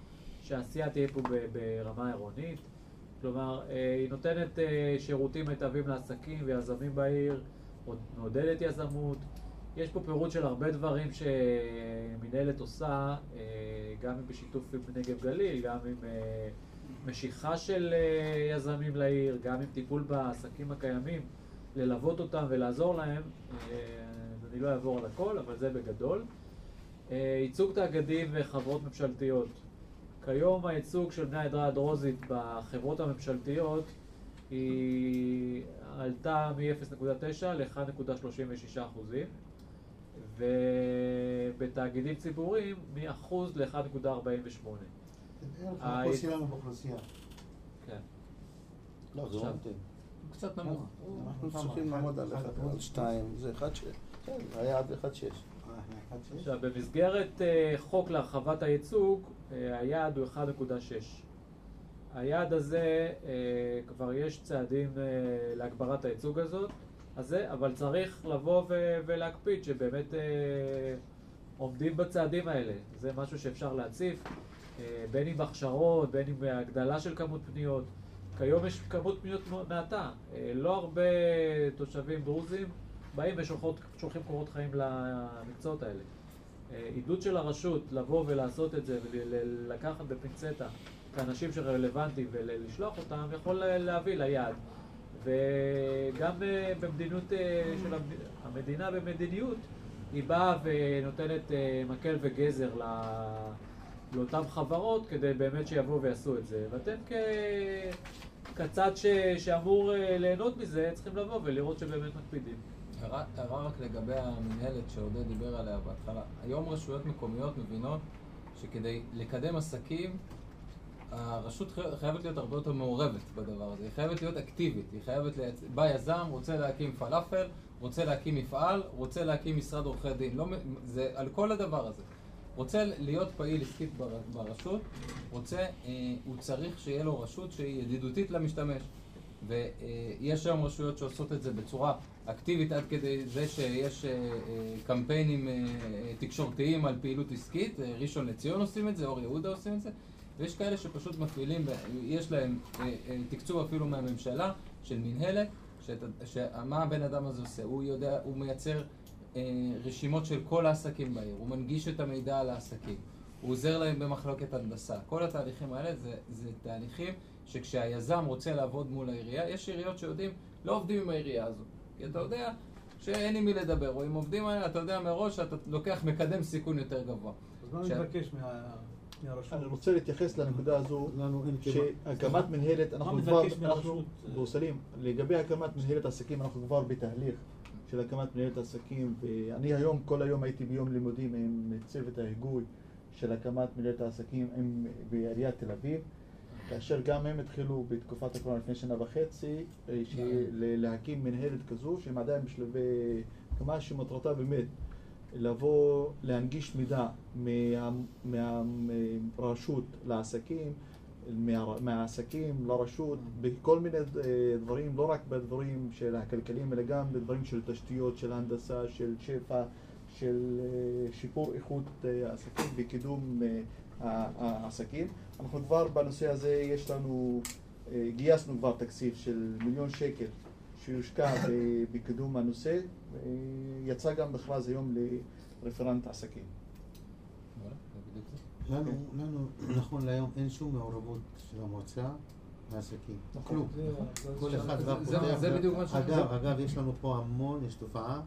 שהעשייה תהיה פה ברמה עירונית. כלומר, היא נותנת שירותים מיטביים לעסקים ויזמים בעיר, מעודדת יזמות. יש פה פירוט של הרבה דברים שמנהלת עושה, גם בשיתוף עם נגב גליל, גם עם משיכה של יזמים לעיר, גם עם טיפול בעסקים הקיימים, ללוות אותם ולעזור להם. אני לא אעבור על הכל, אבל זה בגדול. ייצוג תאגידים וחברות ממשלתיות. כיום הייצוג של בני העדה הדרוזית בחברות הממשלתיות היא עלתה מ-0.9 ל-1.36%, ובתאגידים ציבוריים מ-1% ל-1.48%. האחוז שלנו באוכלוסייה. כן. לא, זה לא מתאים. קצת נמוך. אנחנו צריכים לעמוד על 1.2, זה 1.6. כן, היה עד 1.6. עכשיו, במסגרת חוק להרחבת הייצוג, היעד הוא 1.6. היעד הזה, כבר יש צעדים להגברת הייצוג הזה, אבל צריך לבוא ולהקפיד שבאמת עומדים בצעדים האלה. זה משהו שאפשר להציף, בין עם הכשרות, בין עם הגדלה של כמות פניות. כיום יש כמות פניות מעטה. לא הרבה תושבים דרוזים באים ושולחים קורות חיים למקצועות האלה. עידוד של הרשות לבוא ולעשות את זה ולקחת בפינצטה את האנשים שרלוונטיים ולשלוח אותם יכול להביא ליעד. וגם במדיניות של המדינה במדיניות היא באה ונותנת מקל וגזר לאותן חברות כדי באמת שיבואו ויעשו את זה. ואתם כצד שאמור ליהנות מזה צריכים לבוא ולראות שבאמת מקפידים. הערה רק לגבי המנהלת שעודד דיבר עליה בהתחלה. היום רשויות מקומיות מבינות שכדי לקדם עסקים, הרשות חייבת להיות הרבה יותר מעורבת בדבר הזה. היא חייבת להיות אקטיבית. היא חייבת בא יזם, רוצה להקים פלאפל, רוצה להקים מפעל, רוצה להקים משרד עורכי דין. זה על כל הדבר הזה. רוצה להיות פעיל עסקית ברשות, הוא צריך שיהיה לו רשות שהיא ידידותית למשתמש. ויש היום רשויות שעושות את זה בצורה אקטיבית עד כדי זה שיש קמפיינים תקשורתיים על פעילות עסקית. ראשון לציון עושים את זה, אור יהודה עושים את זה, ויש כאלה שפשוט מפעילים, יש להם תקצוב אפילו מהממשלה של מנהלת, שמה הבן אדם הזה עושה? הוא מייצר רשימות של כל העסקים בעיר, הוא מנגיש את המידע על העסקים, הוא עוזר להם במחלקת הנדסה. כל התהליכים האלה זה תהליכים שכשהיזם רוצה לעבוד מול העירייה, יש עיריות שיודעים, לא עובדים עם העירייה הזו. כי אתה יודע שאין עם מי לדבר, או אם עובדים עליה, אתה יודע מראש שאתה לוקח מקדם סיכון יותר גבוה. אז מה נתבקש מהרשות? אני רוצה להתייחס לנקודה הזו, שהקמת מנהלת, אנחנו בוסלים, לגבי הקמת מנהלת עסקים, אנחנו כבר בתהליך של הקמת מנהלת עסקים, ואני היום, כל היום הייתי ביום לימודים עם צוות ההיגוי של הקמת מנהלת העסקים בעיריית תל אביב, כאשר גם הם התחילו בתקופת הקורונה לפני שנה וחצי להקים מנהלת כזו שהם עדיין בשלבי הקמה, שמטרתה באמת לבוא להנגיש מידע מהרשות לעסקים, מהעסקים לרשות, בכל מיני דברים, לא רק בדברים של הכלכליים אלא גם בדברים של תשתיות, של הנדסה, של שפע, של שיפור איכות העסקים וקידום העסקים. אנחנו כבר בנושא הזה יש לנו, גייסנו כבר תקציב של מיליון שקל שיושקע בקידום הנושא, ויצא גם מכרז היום לרפרנט עסקים. לנו נכון להיום אין שום מעורבות של המועצה לעסקים, כלום. כל אחד רק פותח. זה בדיוק מה שאני... אגב, יש לנו פה המון, יש תופעה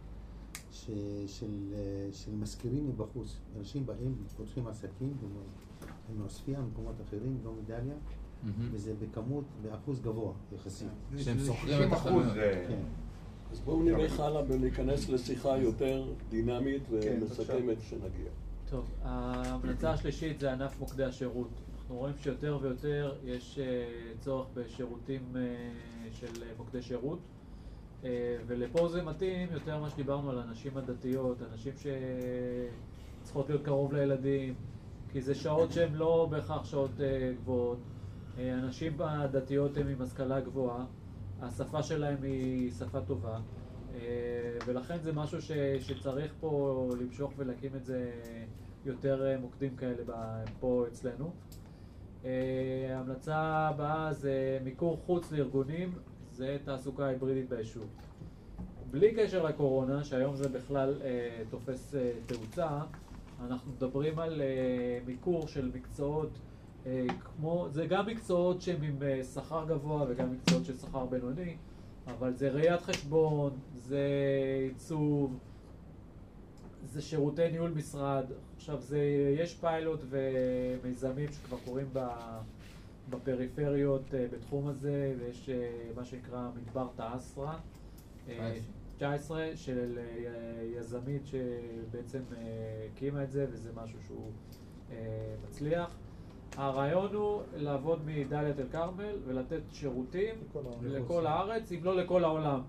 של מזכירים מבחוץ. אנשים באים, פותחים עסקים, במעוספיה, במקומות אחרים, לא מדליה, וזה בכמות, באחוז גבוה יחסית. שהם שוכרים את החנויות. אז בואו נלך הלאה וניכנס לשיחה יותר דינמית ומסכמת שנגיע. טוב, ההמלצה השלישית זה ענף מוקדי השירות. אנחנו רואים שיותר ויותר יש צורך בשירותים של מוקדי שירות, ולפה זה מתאים יותר מה שדיברנו על הנשים הדתיות, אנשים שצריכות להיות קרוב לילדים, כי זה שעות שהן לא בהכרח שעות גבוהות. אנשים הדתיות הם עם השכלה גבוהה, השפה שלהם היא שפה טובה, ולכן זה משהו שצריך פה למשוך ולהקים את זה יותר מוקדים כאלה פה אצלנו. ההמלצה הבאה זה מיקור חוץ לארגונים, זה תעסוקה היברידית ביישוב. בלי קשר לקורונה, שהיום זה בכלל תופס תאוצה, אנחנו מדברים על מיקור של מקצועות כמו, זה גם מקצועות שהם עם שכר גבוה וגם מקצועות של שכר בינוני, אבל זה ראיית חשבון, זה עיצוב, זה שירותי ניהול משרד. עכשיו יש פיילוט ומיזמים שכבר קורים בפריפריות בתחום הזה, ויש מה שנקרא מדבר תעשרה 19 של יזמית שבעצם הקימה את זה, וזה משהו שהוא מצליח. הרעיון הוא לעבוד מדלית אל כרמל ולתת שירותים לכל הארץ, אם לא לכל העולם.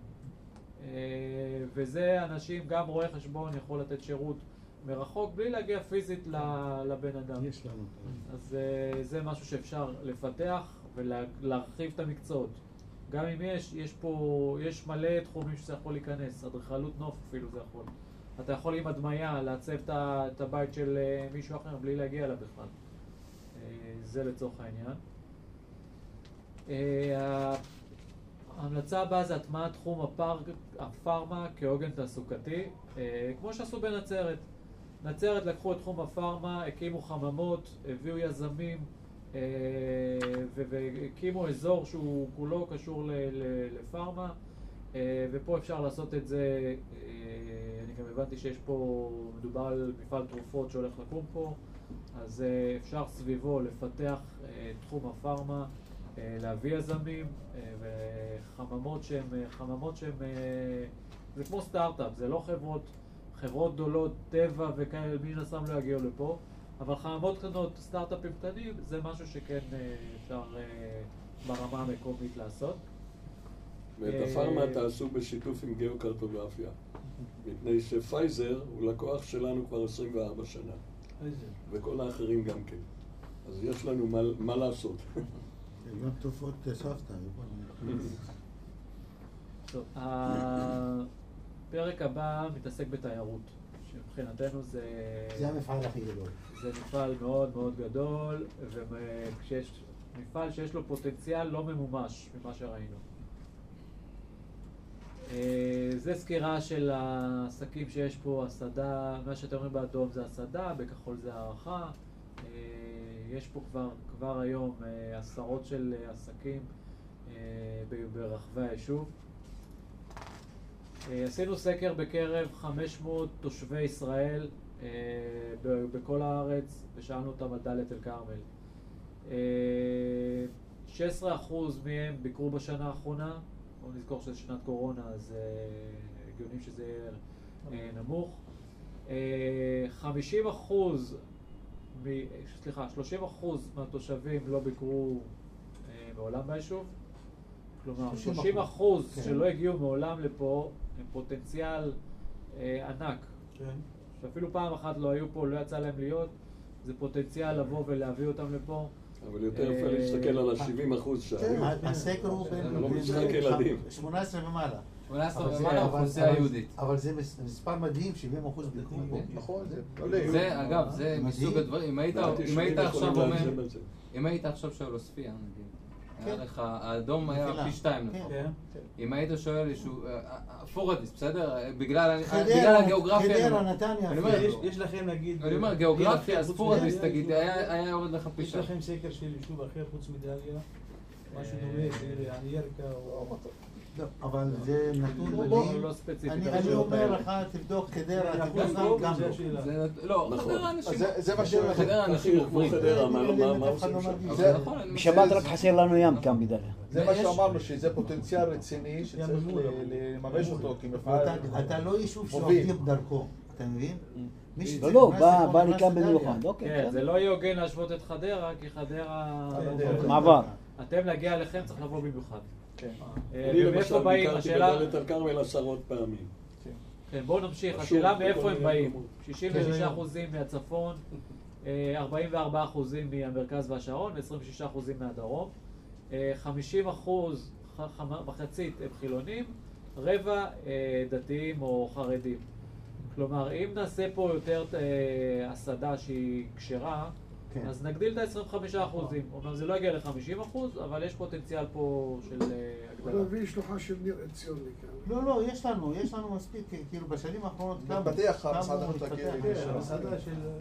וזה אנשים, גם רואה חשבון יכול לתת שירות מרחוק בלי להגיע פיזית לבן אדם. יש לנו. אז זה משהו שאפשר לפתח ולהרחיב את המקצועות. גם אם יש מלא תחומים שזה יכול להיכנס, אדריכלות נוף אפילו זה יכול. אתה יכול עם הדמיה לעצב את הבית של מישהו אחר בלי להגיע אליו בכלל. זה לצורך העניין. ההמלצה הבאה זה הטמעת תחום הפארמה כעוגן תעסוקתי, כמו שעשו בנצרת. נצרת לקחו את תחום הפארמה, הקימו חממות, הביאו יזמים והקימו אזור שהוא כולו קשור לפארמה, ופה אפשר לעשות את זה. אני גם הבנתי שיש פה, מדובר על מפעל תרופות שהולך לקום פה, אז אפשר סביבו לפתח תחום הפארמה, להביא יזמים וחממות שהן זה כמו סטארט-אפ, זה לא חברות גדולות, טבע וכאלה, מן הסתם לא יגיעו לפה, אבל חממות קטנות, סטארט-אפים קטנים, זה משהו שכן אפשר ברמה המקומית לעשות. ואת הפארמה תעשו בשיתוף עם גיאוקרטוגרפיה, מפני שפייזר הוא לקוח שלנו כבר 24 שנה, וכל האחרים גם כן. אז יש לנו מה לעשות. גם תרופות סבתא. טוב, הפרק הבא מתעסק בתיירות, שמבחינתנו זה המפעל הכי גדול. זה מפעל מאוד מאוד גדול, וכשיש מפעל שיש לו פוטנציאל לא ממומש ממה שראינו. זה סקירה של העסקים שיש פה, הסדה, מה שאתם רואים באדום זה הסדה, בכחול זה הערכה. יש פה כבר היום עשרות של עסקים ברחבי היישוב. עשינו סקר בקרב 500 תושבי ישראל בכל הארץ, ושאלנו אותם על דלית אל כרמל. 16% מהם ביקרו בשנה האחרונה. בואו נזכור שזה שנת קורונה, אז הגיוני שזה יהיה נמוך. 30% מהתושבים לא ביקרו מעולם ביישוב. כלומר, 30% שלא הגיעו מעולם לפה הם פוטנציאל ענק. שאפילו פעם אחת לא היו פה, לא יצא להם להיות, זה פוטנציאל לבוא ולהביא אותם לפה. אבל יותר יפה להסתכל על ה-70% שהיו. הסקר הוא לא משחק ילדים. 18 ומעלה. 18 ומעלה האוכלוסייה היהודית. אבל זה מספר מדהים, 70% ביקרו פה. נכון, זה, אגב, זה מסוג הדברים. אם היית עכשיו שואל עוספיה, נגיד, היה לך, האדום היה פי 2 לפחות. אם היית שואל פורדיס, בסדר? בגלל הגיאוגרפיה. חדרה, נתניה. יש לכם נגיד... אני אומר, גיאוגרפיה, אז פורדיס, תגיד, היה יורד לך פי 2. יש לכם סקר של יישוב אחר חוץ מדליה? משהו דומה, ירקה או... אבל זה נתון לא ספציפי. אני אומר לך, תבדוק חדרה, תבדוק גם לא, חדרה אנשים... זה מה שאומר. חדרה אנשים עוברים. מה עושים שם? בשבת רק חסר לנו ים כאן בדליה. זה מה שאמרנו, שזה פוטנציאל רציני שצריך לממש אותו כמפעל. אתה לא יישוב שעובדים דרכו, אתה מבין? לא, בא לי כאן במיוחד, אוקיי. זה לא יהיה הוגן להשוות את חדרה, כי חדרה... מעבר. אתם להגיע אליכם צריך לבוא במיוחד. אני למשל ביקרתי בדלית אל כרמל 10 פעמים. כן, בואו נמשיך. השאלה מאיפה הם באים. 66% מהצפון, 44% מהמרכז והשרון ו-26% מהדרום. 50%, מחצית הם חילונים, רבע דתיים או חרדים. כלומר, אם נעשה פה יותר הסדה שהיא כשרה, כן. אז נגדיל את ה-25%. אומנם זה לא יגיע ל-50%, אבל יש פוטנציאל פה של הגדלה. נביא שלוחה של ניר עציון לכאן. לא, יש לנו מספיק, כאילו בשנים האחרונות מתפתח המסעדה המסעדה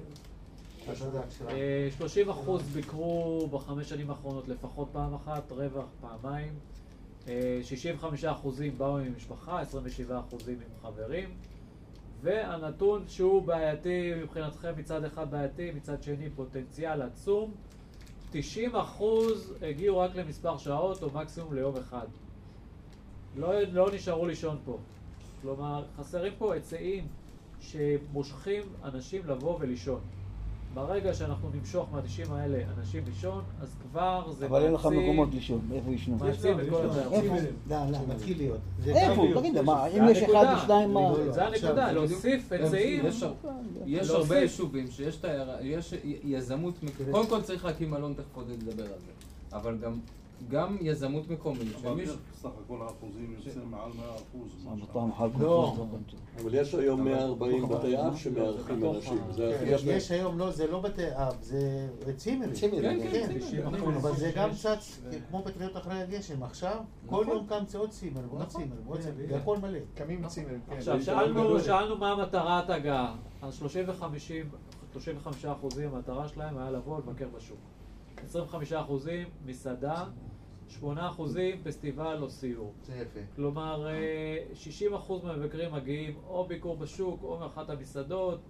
של... 30% ביקרו בחמש שנים האחרונות לפחות פעם אחת, רווח פעמיים. 65% באו עם משפחה, 27% עם חברים. והנתון שהוא בעייתי מבחינתכם, מצד אחד בעייתי, מצד שני פוטנציאל עצום, 90% הגיעו רק למספר שעות או מקסימום ליום אחד. לא נשארו לישון פה. כלומר, חסרים פה היצעים שמושכים אנשים לבוא ולישון. ברגע שאנחנו נמשוך מה-90 האלה אנשים לישון, אז כבר זה אבל אין לך מקומות לישון, איפה ישנו? מעצים את כל התארים. לא, מתחיל להיות. איפה? תגיד, מה, אם יש אחד ושניים, מה? זה הנקודה, להוסיף היצעים. יש הרבה יישובים שיש יזמות, קודם כל צריך להקים מלון, תכף עוד לדבר על זה, אבל גם יזמות מקומית. אבל סך הכל האחוזים יוצאים מעל 100%. לא. אבל יש היום 140 בתי אב שמארחים אנשים. יש היום, לא, זה לא בתי אב, זה צימרים. כן, אבל זה גם צץ, כמו פטריות אחרי הגשם. עכשיו, כל יום קם עוד צימר, ועוד צימר, זה הכל מלא. קמים צימרים, כן. עכשיו, שאלנו מה מטרת הגעה. אז 35% המטרה שלהם היה לבוא לבקר בשוק. 25% מסעדה, 8% פסטיבל או סיור. זה יפה. כלומר, 60% מהמבקרים מגיעים או ביקור בשוק או מאחת המסעדות,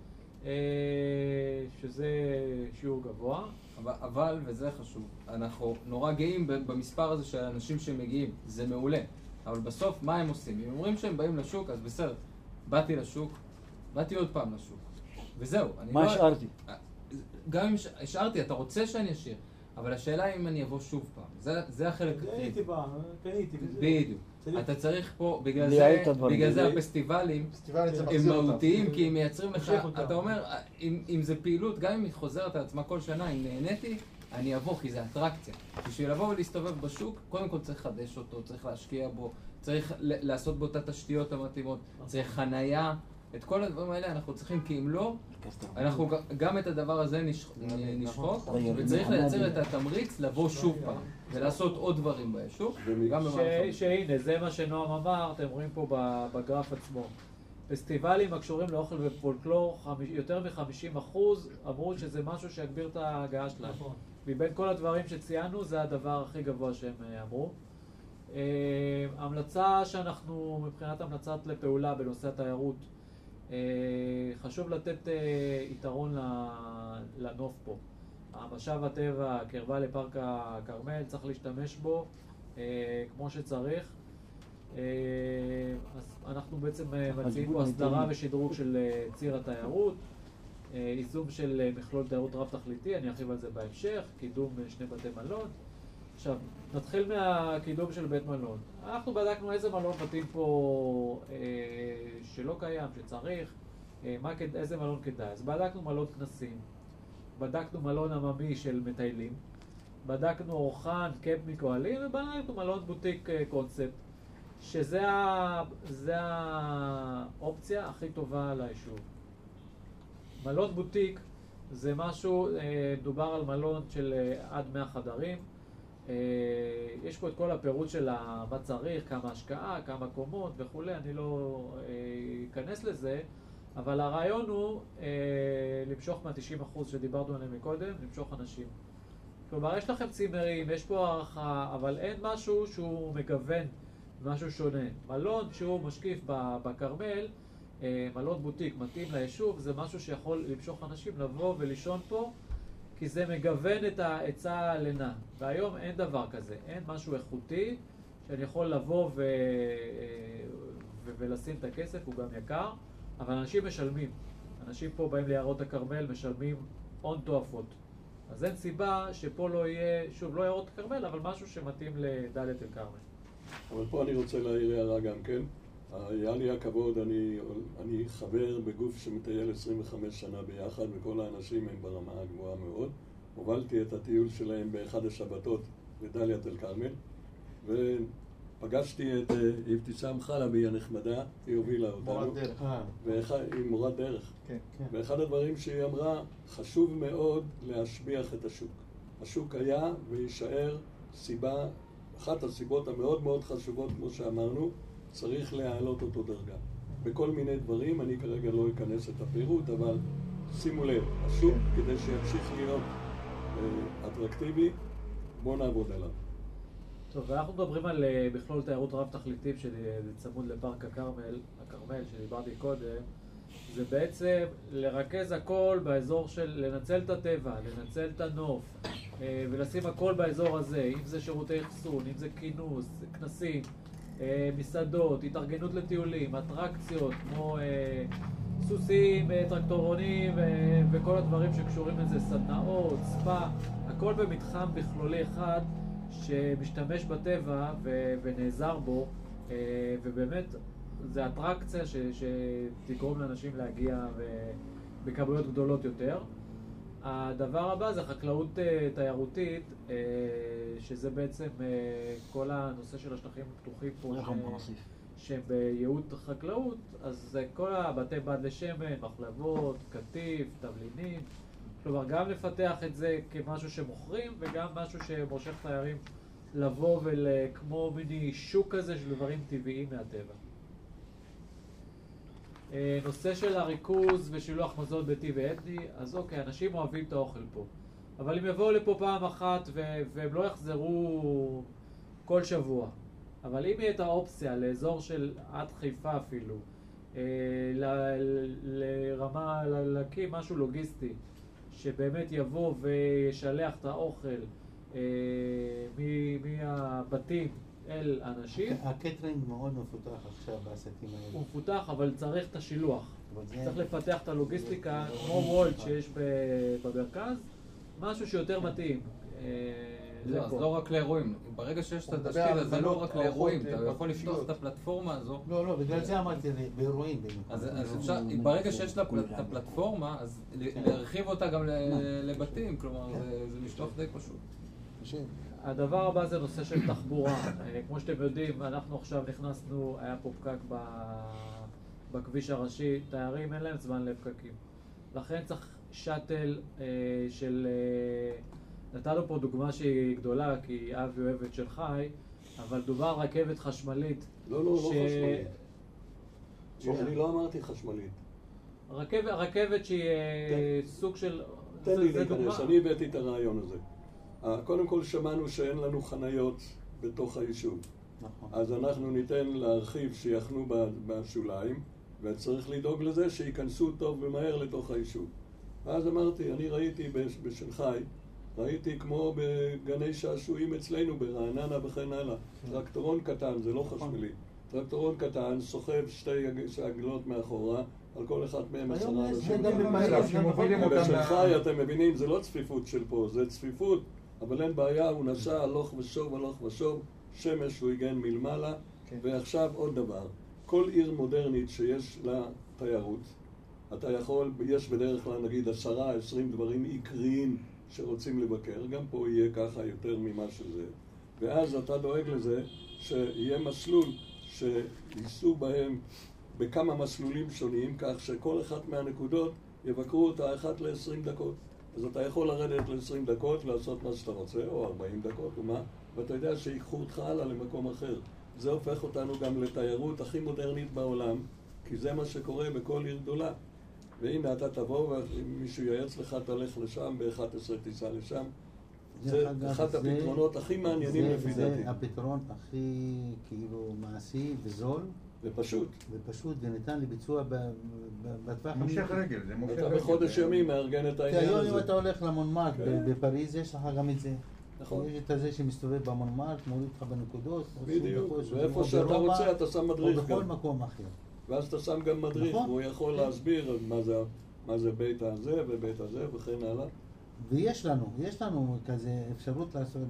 שזה שיעור גבוה. אבל, וזה חשוב, אנחנו נורא גאים במספר הזה של האנשים שמגיעים, זה מעולה. אבל בסוף, מה הם עושים? אם אומרים שהם באים לשוק, אז בסדר, באתי לשוק, באתי עוד פעם לשוק. וזהו. מה השארתי? גם אם השארתי, אתה רוצה שאני אשאיר. אבל השאלה היא אם אני אבוא שוב פעם. זה החלק הקריטי. קניתי. בדיוק. אתה צריך פה, בגלל זה הפסטיבלים הם מהותיים, כי הם מייצרים לך, אתה אומר, אם זה פעילות, גם אם היא חוזרת על עצמה כל שנה, אם נהניתי, אני אבוא, כי זה אטרקציה. בשביל לבוא ולהסתובב בשוק, קודם כל צריך לחדש אותו, צריך להשקיע בו, צריך לעשות בו את התשתיות המתאימות, צריך חנייה. את כל הדברים האלה אנחנו צריכים, כי אם לא, אנחנו גם את הדבר הזה נשחוק, וצריך לייצר את התמריץ לבוא שוב פעם, ולעשות עוד דברים ביישוב, גם במערכת. שהנה, זה מה שנועם אמר, אתם רואים פה בגרף עצמו. פסטיבלים הקשורים לאוכל ופולקלור, יותר מ-50% אמרו שזה משהו שיגביר את ההגעה שלהם. מבין כל הדברים שציינו, זה הדבר הכי גבוה שהם אמרו. המלצה שאנחנו, מבחינת המלצת לפעולה בנושא התיירות, חשוב לתת יתרון לנוף פה. המשאב הטבע, קרבה לפארק הכרמל, צריך להשתמש בו כמו שצריך. אז אנחנו בעצם מציעים פה הסדרה ושדרוג של ציר התיירות, יישום של מכלול תיירות רב תכליתי, אני ארחיב על זה בהמשך, קידום שני בתי מלון. עכשיו, נתחיל מהקידום של בית מלון. אנחנו בדקנו איזה מלון מתאים פה שלא קיים, שצריך, איזה מלון כדאי. אז בדקנו מלון כנסים, בדקנו מלון עממי של מטיילים, בדקנו אורחן, קמפניק אוהלים, ובדקנו מלון בוטיק קונספט, שזה האופציה הכי טובה ליישוב. מלון בוטיק זה משהו, מדובר על מלון של עד 100 חדרים, יש פה את כל הפירוט של מה צריך, כמה השקעה, כמה קומות וכו', אני לא אכנס לזה, אבל הרעיון הוא למשוך מה-90% שדיברנו עליהם מקודם, למשוך אנשים. כלומר, יש לכם צימרים, יש פה הערכה, אבל אין משהו שהוא מגוון, משהו שונה. מלון שהוא משקיף בכרמל, מלון בוטיק מתאים ליישוב, זה משהו שיכול למשוך אנשים לבוא ולישון פה, כי זה מגוון את ההיצע הלינה. והיום אין דבר כזה, אין משהו איכותי שאני יכול לבוא ולשים את הכסף, הוא גם יקר, אבל אנשים משלמים. אנשים פה באים ליערות הכרמל, משלמים הון תועפות. אז אין סיבה שפה לא יהיה, שוב, לא יערות הכרמל, אבל משהו שמתאים לדאלית אל כרמל. אבל פה אני רוצה להעיר הערה גם כן. היה לי הכבוד, אני חבר בגוף שמטייל 25 שנה ביחד, וכל האנשים הם ברמה הגבוהה מאוד. הובלתי את הטיול שלהם באחד השבתות לדאלית אל כרמל, פגשתי את אבתיסאם חלבי הנחמדה, היא הובילה אותנו. מורת דרך. היא מורת דרך. כן. ואחד הדברים שהיא אמרה, חשוב מאוד להשביח את השוק. השוק היה ויישאר סיבה, אחת הסיבות המאוד מאוד חשובות, כמו שאמרנו, צריך להעלות אותו דרגה. בכל מיני דברים, אני כרגע לא אכנס את הפירוט, אבל שימו לב, השוק, כדי שימשיך להיות אטרקטיבי, בואו נעבוד עליו. טוב, ואנחנו מדברים על בכלול תיירות רב תכליתים שצמוד לפארק הכרמל שדיברתי קודם. זה בעצם לרכז הכל באזור של לנצל את הטבע, לנצל את הנוף ולשים הכל באזור הזה, אם זה שירותי אחסון, אם זה כינוס, כנסים, מסעדות, התארגנות לטיולים, אטרקציות כמו סוסים, טרקטורונים וכל הדברים שקשורים לזה, סדנאות, ספא, הכל במתחם בכלולי אחד שמשתמש בטבע ונעזר בו, ובאמת זה אטרקציה שתגרום לאנשים להגיע בכמויות גדולות יותר. הדבר הבא זה חקלאות תיירותית, שזה בעצם כל הנושא של השטחים הפתוחים פה שהם בייעוד חקלאות, אז זה כל הבתי בד לשמן, מחלבות, קטיף, תבלינים, כלומר גם לפתח את זה כמשהו שמוכרים וגם משהו שמושך תיירים לבוא כמו מיני שוק כזה של דברים טבעיים מהטבע. נושא של הריכוז ושילוח מזון ביתי ואתני, אז אוקיי, אנשים אוהבים את האוכל פה, אבל אם יבואו לפה פעם אחת והם לא יחזרו כל שבוע, אבל אם יהיה את האופציה לאזור של עד חיפה אפילו, לרמה, להקים משהו לוגיסטי שבאמת יבוא וישלח את האוכל מהבתים אל אנשים. הקטרינג מאוד מפותח עכשיו בעסקים האלה. הוא מפותח, אבל צריך את השילוח. צריך לפתח את הלוגיסטיקה כמו וולט שיש במרכז, משהו שיותר מתאים. אז לא רק לאירועים. ברגע שיש את התשתית, אז זה לא רק לאירועים. אתה יכול לפתוח את הפלטפורמה הזו. לא, בגלל זה אמרתי באירועים. אז אפשר, ברגע שיש את הפלטפורמה, אז להרחיב אותה גם לבתים. כלומר, זה משטוח די פשוט. הדבר הבא זה נושא של תחבורה. כמו שאתם יודעים, אנחנו עכשיו נכנסנו, היה פה פקק בכביש הראשי, תיירים אין להם זמן לפקקים. לכן צריך שטל של... נתנו פה דוגמה שהיא גדולה, כי אבי אוהבת של חי, אבל דובר רכבת חשמלית. לא חשמלית. אני לא אמרתי חשמלית. רכבת שהיא סוג של... תן לי להיכנס, אני הבאתי את הרעיון הזה. קודם כל שמענו שאין לנו חניות בתוך היישוב. אז אנחנו ניתן להרחיב שיחנו בשוליים, וצריך לדאוג לזה שייכנסו טוב ומהר לתוך היישוב. אז אמרתי, אני ראיתי בשלחי, ראיתי כמו בגני שעשועים אצלנו ברעננה וכן הלאה. טרקטורון קטן, זה לא חשמלי. טרקטורון קטן, סוחב שתי עגלות מאחורה, על כל אחד מהם 10 אנשים. ובשלחי אתם מבינים, זה לא צפיפות של פה, זה צפיפות, אבל אין בעיה, הוא נסע הלוך ושוב, שמש הוא הגן מלמעלה. ועכשיו עוד דבר, כל עיר מודרנית שיש לה תיירות, אתה יכול, יש בדרך כלל נגיד 10-20 דברים עיקריים שרוצים לבקר, גם פה יהיה ככה יותר ממה שזה. ואז אתה דואג לזה שיהיה מסלול שייסעו בהם בכמה מסלולים שונים, כך שכל אחת מהנקודות יבקרו אותה אחת ל-20 דקות. אז אתה יכול לרדת ל-20 דקות ולעשות מה שאתה רוצה, או 40 דקות או מה, ואתה יודע שיקחו אותך הלאה למקום אחר. זה הופך אותנו גם לתיירות הכי מודרנית בעולם, כי זה מה שקורה בכל עיר גדולה. והנה אתה תבוא ומישהו ייעץ לך, תלך לשם, ב-11 תיסע לשם. זה אחד הפתרונות הכי מעניינים לפי דעתי. זה הפתרון הכי כאילו מעשי וזול. ופשוט. וניתן לביצוע בטווח מושך רגל, זה מושך רגל. אתה רגל. בחודש ימים מארגן את העניין הזה. היום אם אתה הולך למונמרט בפריז, יש לך גם את זה. נכון. יש את זה שמסתובב במונמרט, מוריד לך בנקודות. בדיוק, ואיפה שאתה רוצה אתה שם מדריך גם. או בכל מקום אחר. ואז אתה שם גם מדריך, והוא יכול להסביר מה זה בית הזה ובית הזה וכן הלאה. ויש לנו כזה אפשרות לעשות,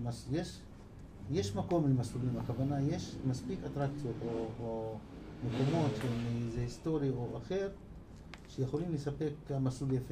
יש מקום למסלולים, הכוונה, יש מספיק אטרקציות או מקומות של איזה היסטורי או אחר שיכולים לספק מסלול יפה.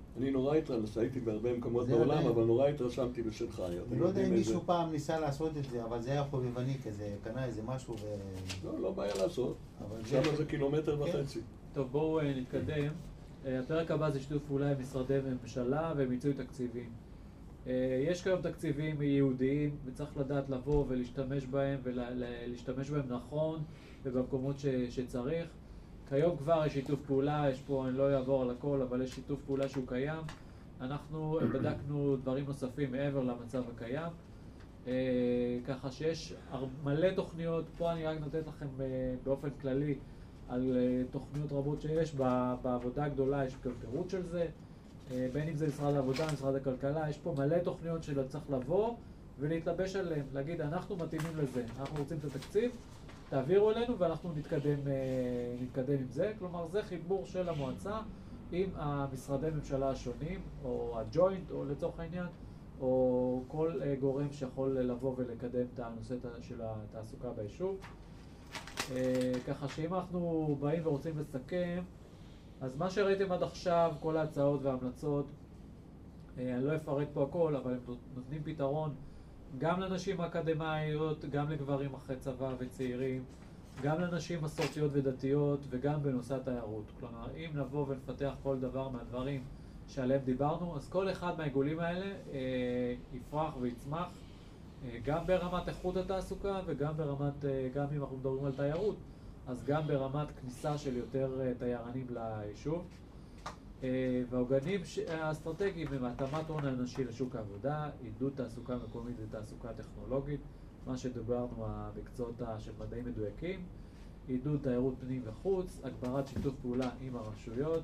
אני נורא הייתי בהרבה מקומות בעולם, אבל נורא התרשמתי בשנגחאי. אני לא יודע אם מישהו פעם ניסה לעשות את זה, אבל זה היה חובבני כזה, קנה איזה משהו לא בעיה לעשות. שם זה 1.5 קילומטר. טוב, בואו נתקדם. הפרק הבא זה שיתוף פעולה עם משרדי ממשלה ומיצוי תקציבים. יש כיום תקציבים ייעודיים וצריך לדעת לבוא ולהשתמש בהם ולהשתמש בהם נכון ובמקומות שצריך. כיום כבר יש שיתוף פעולה, יש פה, אני לא אעבור על הכל, אבל יש שיתוף פעולה שהוא קיים. אנחנו בדקנו דברים נוספים מעבר למצב הקיים, ככה שיש מלא תוכניות. פה אני רק נותנת לכם באופן כללי על תוכניות רבות שיש בעבודה הגדולה, יש גם פירוט של זה, בין אם זה משרד העבודה, משרד הכלכלה, יש פה מלא תוכניות שצריך לבוא ולהתלבש עליהן, להגיד אנחנו מתאימים לזה, אנחנו רוצים את התקציב, תעבירו אלינו ואנחנו נתקדם עם זה. כלומר זה חיבור של המועצה עם המשרדי ממשלה השונים, או הג'וינט, או לצורך העניין, או כל גורם שיכול לבוא ולקדם את הנושא של התעסוקה ביישוב. ככה שאם אנחנו באים ורוצים לסכם, אז מה שראיתם עד עכשיו, כל ההצעות וההמלצות, אני לא אפרט פה הכל, אבל הם נותנים פתרון גם לנשים אקדמאיות, גם לגברים אחרי צבא וצעירים, גם לנשים מסורתיות ודתיות, וגם בנושא התיירות. כלומר, אם נבוא ונפתח כל דבר מהדברים שעליהם דיברנו, אז כל אחד מהעיגולים האלה יפרח ויצמח, גם ברמת איכות התעסוקה וגם ברמת, גם אם אנחנו מדברים על תיירות, אז גם ברמת כניסה של יותר תיירנים ליישוב. והעוגנים האסטרטגיים הם התאמת הון האנושי לשוק העבודה, עידוד תעסוקה מקומית ותעסוקה טכנולוגית, מה שדיברנו המקצועות של מדעים מדויקים, עידוד תיירות פנים וחוץ, הגברת שיתוף פעולה עם הרשויות.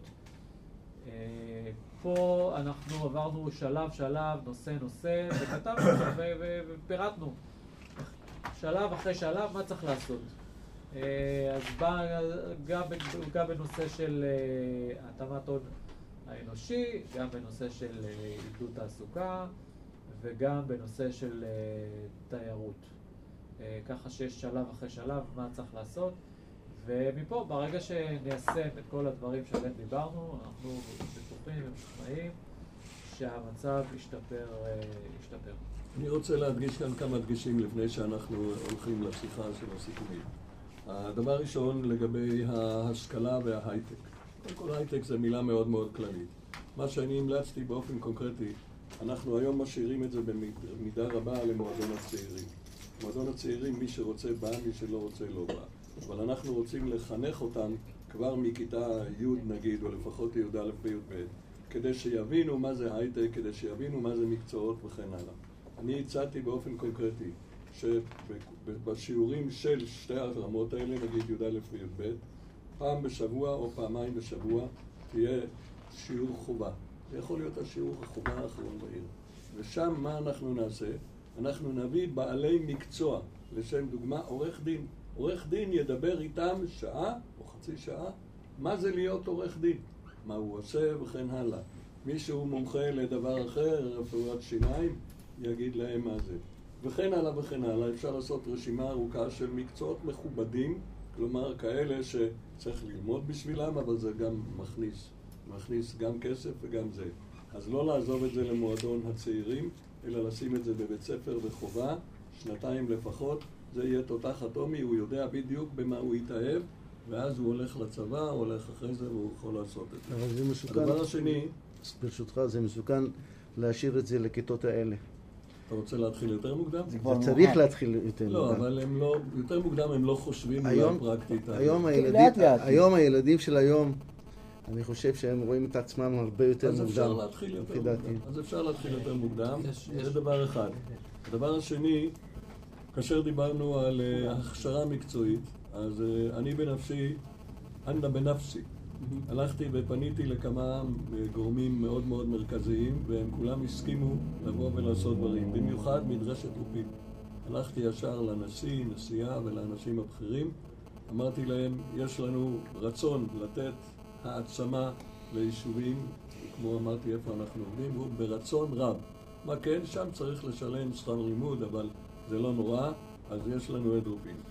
פה אנחנו עברנו שלב שלב, נושא, וכתבנו ופירטנו שלב אחרי שלב מה צריך לעשות. אז גם בנושא של התאמת הון האנושי, גם בנושא של עידוד תעסוקה וגם בנושא של תיירות. ככה שיש שלב אחרי שלב מה צריך לעשות, ומפה ברגע שניישם את כל הדברים שעליהם דיברנו, אנחנו בטוחים ומשוכנעים שהמצב ישתפר. אני רוצה להדגיש כאן כמה דגשים לפני שאנחנו הולכים לשיחה של הסיכומים. הדבר הראשון לגבי ההשכלה וההייטק. קודם כל הייטק זה מילה מאוד מאוד כללית. מה שאני המלצתי באופן קונקרטי, אנחנו היום משאירים את זה במידה רבה למועדון הצעירים. מועדון הצעירים, מי שרוצה בא, מי שלא רוצה לא בא. אבל אנחנו רוצים לחנך אותם כבר מכיתה י' נגיד, או לפחות י"א וי"ב, כדי שיבינו מה זה הייטק, כדי שיבינו מה זה מקצועות וכן הלאה. אני הצעתי באופן קונקרטי שבשיעורים של שתי הרמות האלה, נגיד י"א וי"ב, פעם בשבוע או פעמיים בשבוע תהיה שיעור חובה. זה יכול להיות השיעור החובה האחרון בעיר. ושם מה אנחנו נעשה? אנחנו נביא בעלי מקצוע, לשם דוגמה עורך דין. עורך דין ידבר איתם שעה או חצי שעה, מה זה להיות עורך דין, מה הוא עושה וכן הלאה. מישהו מומחה לדבר אחר, רפואת שיניים, יגיד להם מה זה. וכן הלאה וכן הלאה. אפשר לעשות רשימה ארוכה של מקצועות מכובדים, כלומר כאלה שצריך ללמוד בשבילם, אבל זה גם מכניס גם כסף וגם זה. אז לא לעזוב את זה למועדון הצעירים, אלא לשים את זה בבית ספר בחובה, 2 לפחות. זה יהיה תותח אטומי, הוא יודע בדיוק במה הוא יתאהב, ואז הוא הולך לצבא, הולך אחרי זה והוא יכול לעשות את זה. אבל זה מסוכן. הדבר השני... ברשותך, זה מסוכן להשאיר את זה לכיתות האלה. אתה רוצה להתחיל יותר מוקדם? זה צריך להתחיל יותר מוקדם. לא, אבל הם לא, יותר מוקדם הם לא חושבים היום, פרקטית. היום הילדים של היום, אני חושב שהם רואים את עצמם הרבה יותר מוקדם. אז אפשר להתחיל יותר מוקדם. אז אפשר להתחיל יותר מוקדם, זה דבר אחד. הדבר השני, כאשר דיברנו על הכשרה מקצועית, אז אני בנפשי, אנא בנפשי. הלכתי ופניתי לכמה גורמים מאוד מאוד מרכזיים, והם כולם הסכימו לבוא ולעשות דברים, במיוחד מדרשת רופין. הלכתי ישר לנשיא, נשיאה ולאנשים הבכירים. אמרתי להם, יש לנו רצון לתת העצמה ליישובים, כמו אמרתי איפה אנחנו עובדים, הוא ברצון רב. מה כן, שם צריך לשלם שכר לימוד, אבל זה לא נורא, אז יש לנו את רופין.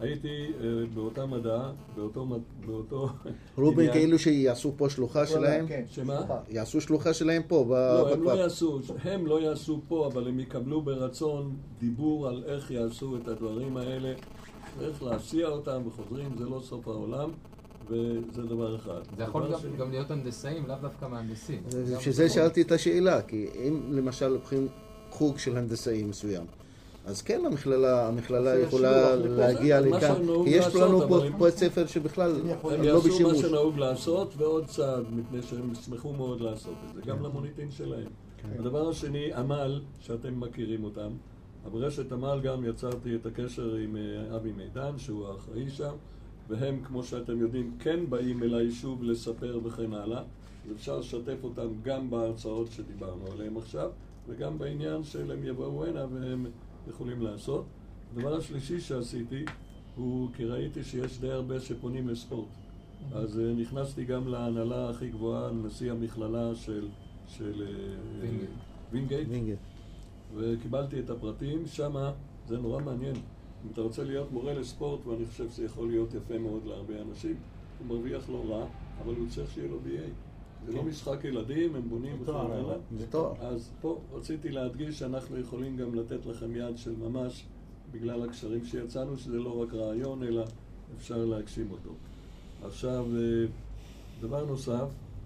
הייתי באותה מדע, באותו... רובין, כאילו שיעשו פה שלוחה שלהם? שמה? יעשו שלוחה שלהם פה לא, הם לא יעשו פה, אבל הם יקבלו ברצון דיבור על איך יעשו את הדברים האלה, איך להסיע אותם וחוזרים, זה לא סוף העולם, וזה דבר אחד. זה יכול גם להיות הנדסאים, לאו דווקא מהנדסים. שזה שאלתי את השאלה, כי אם למשל לוקחים חוג של הנדסאים מסוים, אז כן, המכללה יכולה להגיע לכאן, כי יש לנו פה את ספר שבכלל לא בשימוש. הם יעשו מה שנהוג לעשות ועוד צעד, מפני שהם ישמחו מאוד לעשות את זה, גם למוניטין שלהם. הדבר השני, עמל, שאתם מכירים אותם, ברשת עמל גם יצרתי את הקשר עם אבי מידן, שהוא האחראי שם, והם, כמו שאתם יודעים, כן באים אליי שוב לספר וכן הלאה, אז אפשר לשתף אותם גם בהרצאות שדיברנו עליהם עכשיו, וגם בעניין שלהם יבואו הנה והם יכולים לעשות. הדבר השלישי שעשיתי הוא כי ראיתי שיש די הרבה שפונים לספורט. אז נכנסתי גם להנהלה הכי גבוהה, לנשיא המכללה של וינגייט, וקיבלתי את הפרטים. שמה זה נורא מעניין. אם אתה רוצה להיות מורה לספורט, ואני חושב שזה יכול להיות יפה מאוד להרבה אנשים, הוא מרוויח לא רע, אבל הוא צריך שיהיה לו BA. זה לא משחק ילדים, הם בונים וכן הלאה. זה תואר. אז פה רציתי להדגיש שאנחנו יכולים גם לתת לכם יד של ממש, בגלל הקשרים שיצאנו, שזה לא רק רעיון, אלא אפשר להגשים אותו. עכשיו, דבר נוסף,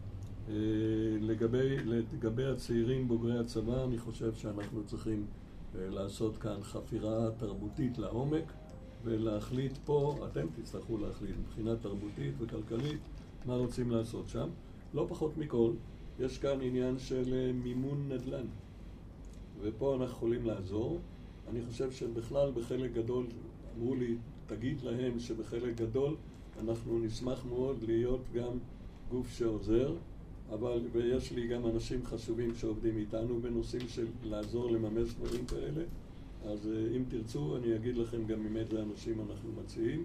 לגבי הצעירים בוגרי הצבא, אני חושב שאנחנו צריכים לעשות כאן חפירה תרבותית לעומק, ולהחליט פה, אתם תצטרכו להחליט, מבחינה תרבותית וכלכלית, מה רוצים לעשות שם. לא פחות מכל, יש כאן עניין של מימון נדל"ן, ופה אנחנו יכולים לעזור. אני חושב שבכלל בחלק גדול, אמרו לי, תגיד להם שבחלק גדול אנחנו נשמח מאוד להיות גם גוף שעוזר, אבל ויש לי גם אנשים חשובים שעובדים איתנו בנושאים של לעזור לממש דברים כאלה, אז אם תרצו אני אגיד לכם גם עם איזה אנשים אנחנו מציעים.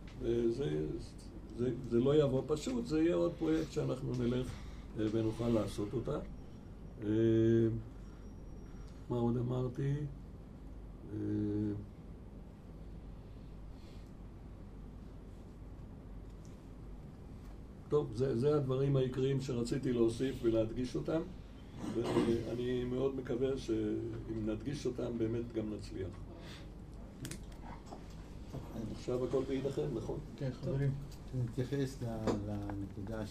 זה לא יבוא פשוט, זה יהיה עוד פרויקט שאנחנו נלך ונוכל לעשות אותה. מה עוד אמרתי? טוב, זה הדברים העיקריים שרציתי להוסיף ולהדגיש אותם, ואני מאוד מקווה שאם נדגיש אותם באמת גם נצליח. עכשיו הכל בידיכם, נכון? כן, חברים. נתייחס לנקודה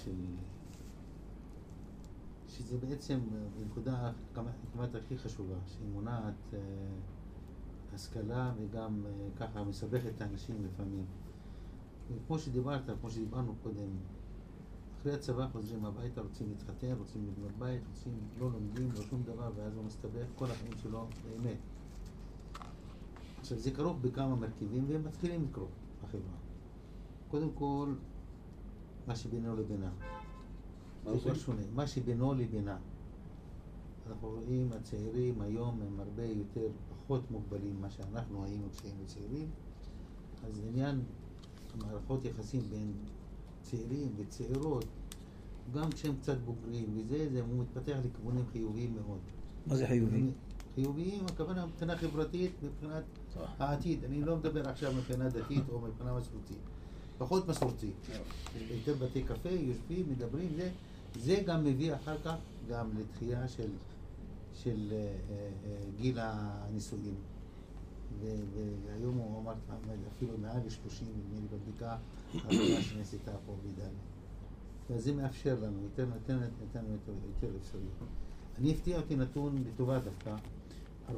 שזה בעצם נקודה כמעט הכי חשובה, שהיא מונעת השכלה וגם ככה מסבכת את האנשים לפעמים. כמו שדיברנו קודם, אחרי הצבא חוזרים הביתה, רוצים להתחתן, רוצים לבנות בית, לא לומדים, לא שום דבר, ואז הוא מסתבך כל החיים שלו באמת. עכשיו זה כרוך בכמה מרכיבים והם מתחילים לקרוא בחברה. קודם כל, מה שבינו לבינה. זה כבר שונה. מה שבינו לבינה. אנחנו רואים, הצעירים היום הם הרבה יותר, פחות מוגבלים ממה שאנחנו היינו כשהיינו צעירים. אז עניין המערכות יחסים בין צעירים וצעירות, גם כשהם קצת בוגרים וזה, זה מתפתח לכיוונים חיוביים מאוד. מה זה חיוביים? חיוביים, הכוונה מבחינה חברתית, מבחינת העתיד. אני לא מדבר עכשיו מבחינה דתית או מבחינה מסורתית. פחות מסורתית. יותר בתי קפה, יושבים, מדברים, זה גם מביא אחר כך גם לתחייה של גיל הנישואים. והיום הוא אמר אפילו מעל 30, נדמה לי בבדיקה הרבה שנעשתה פה בידן. וזה מאפשר לנו, נותן לנו יותר אפשריות. אני הפתיע אותי נתון לטובה דווקא, 40%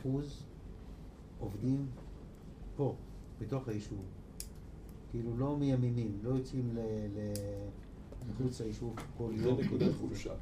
עובדים פה, בתוך היישוב. כאילו לא מימינים, לא יוצאים מחוץ היישוב כל יום. זה נקודת חולשה.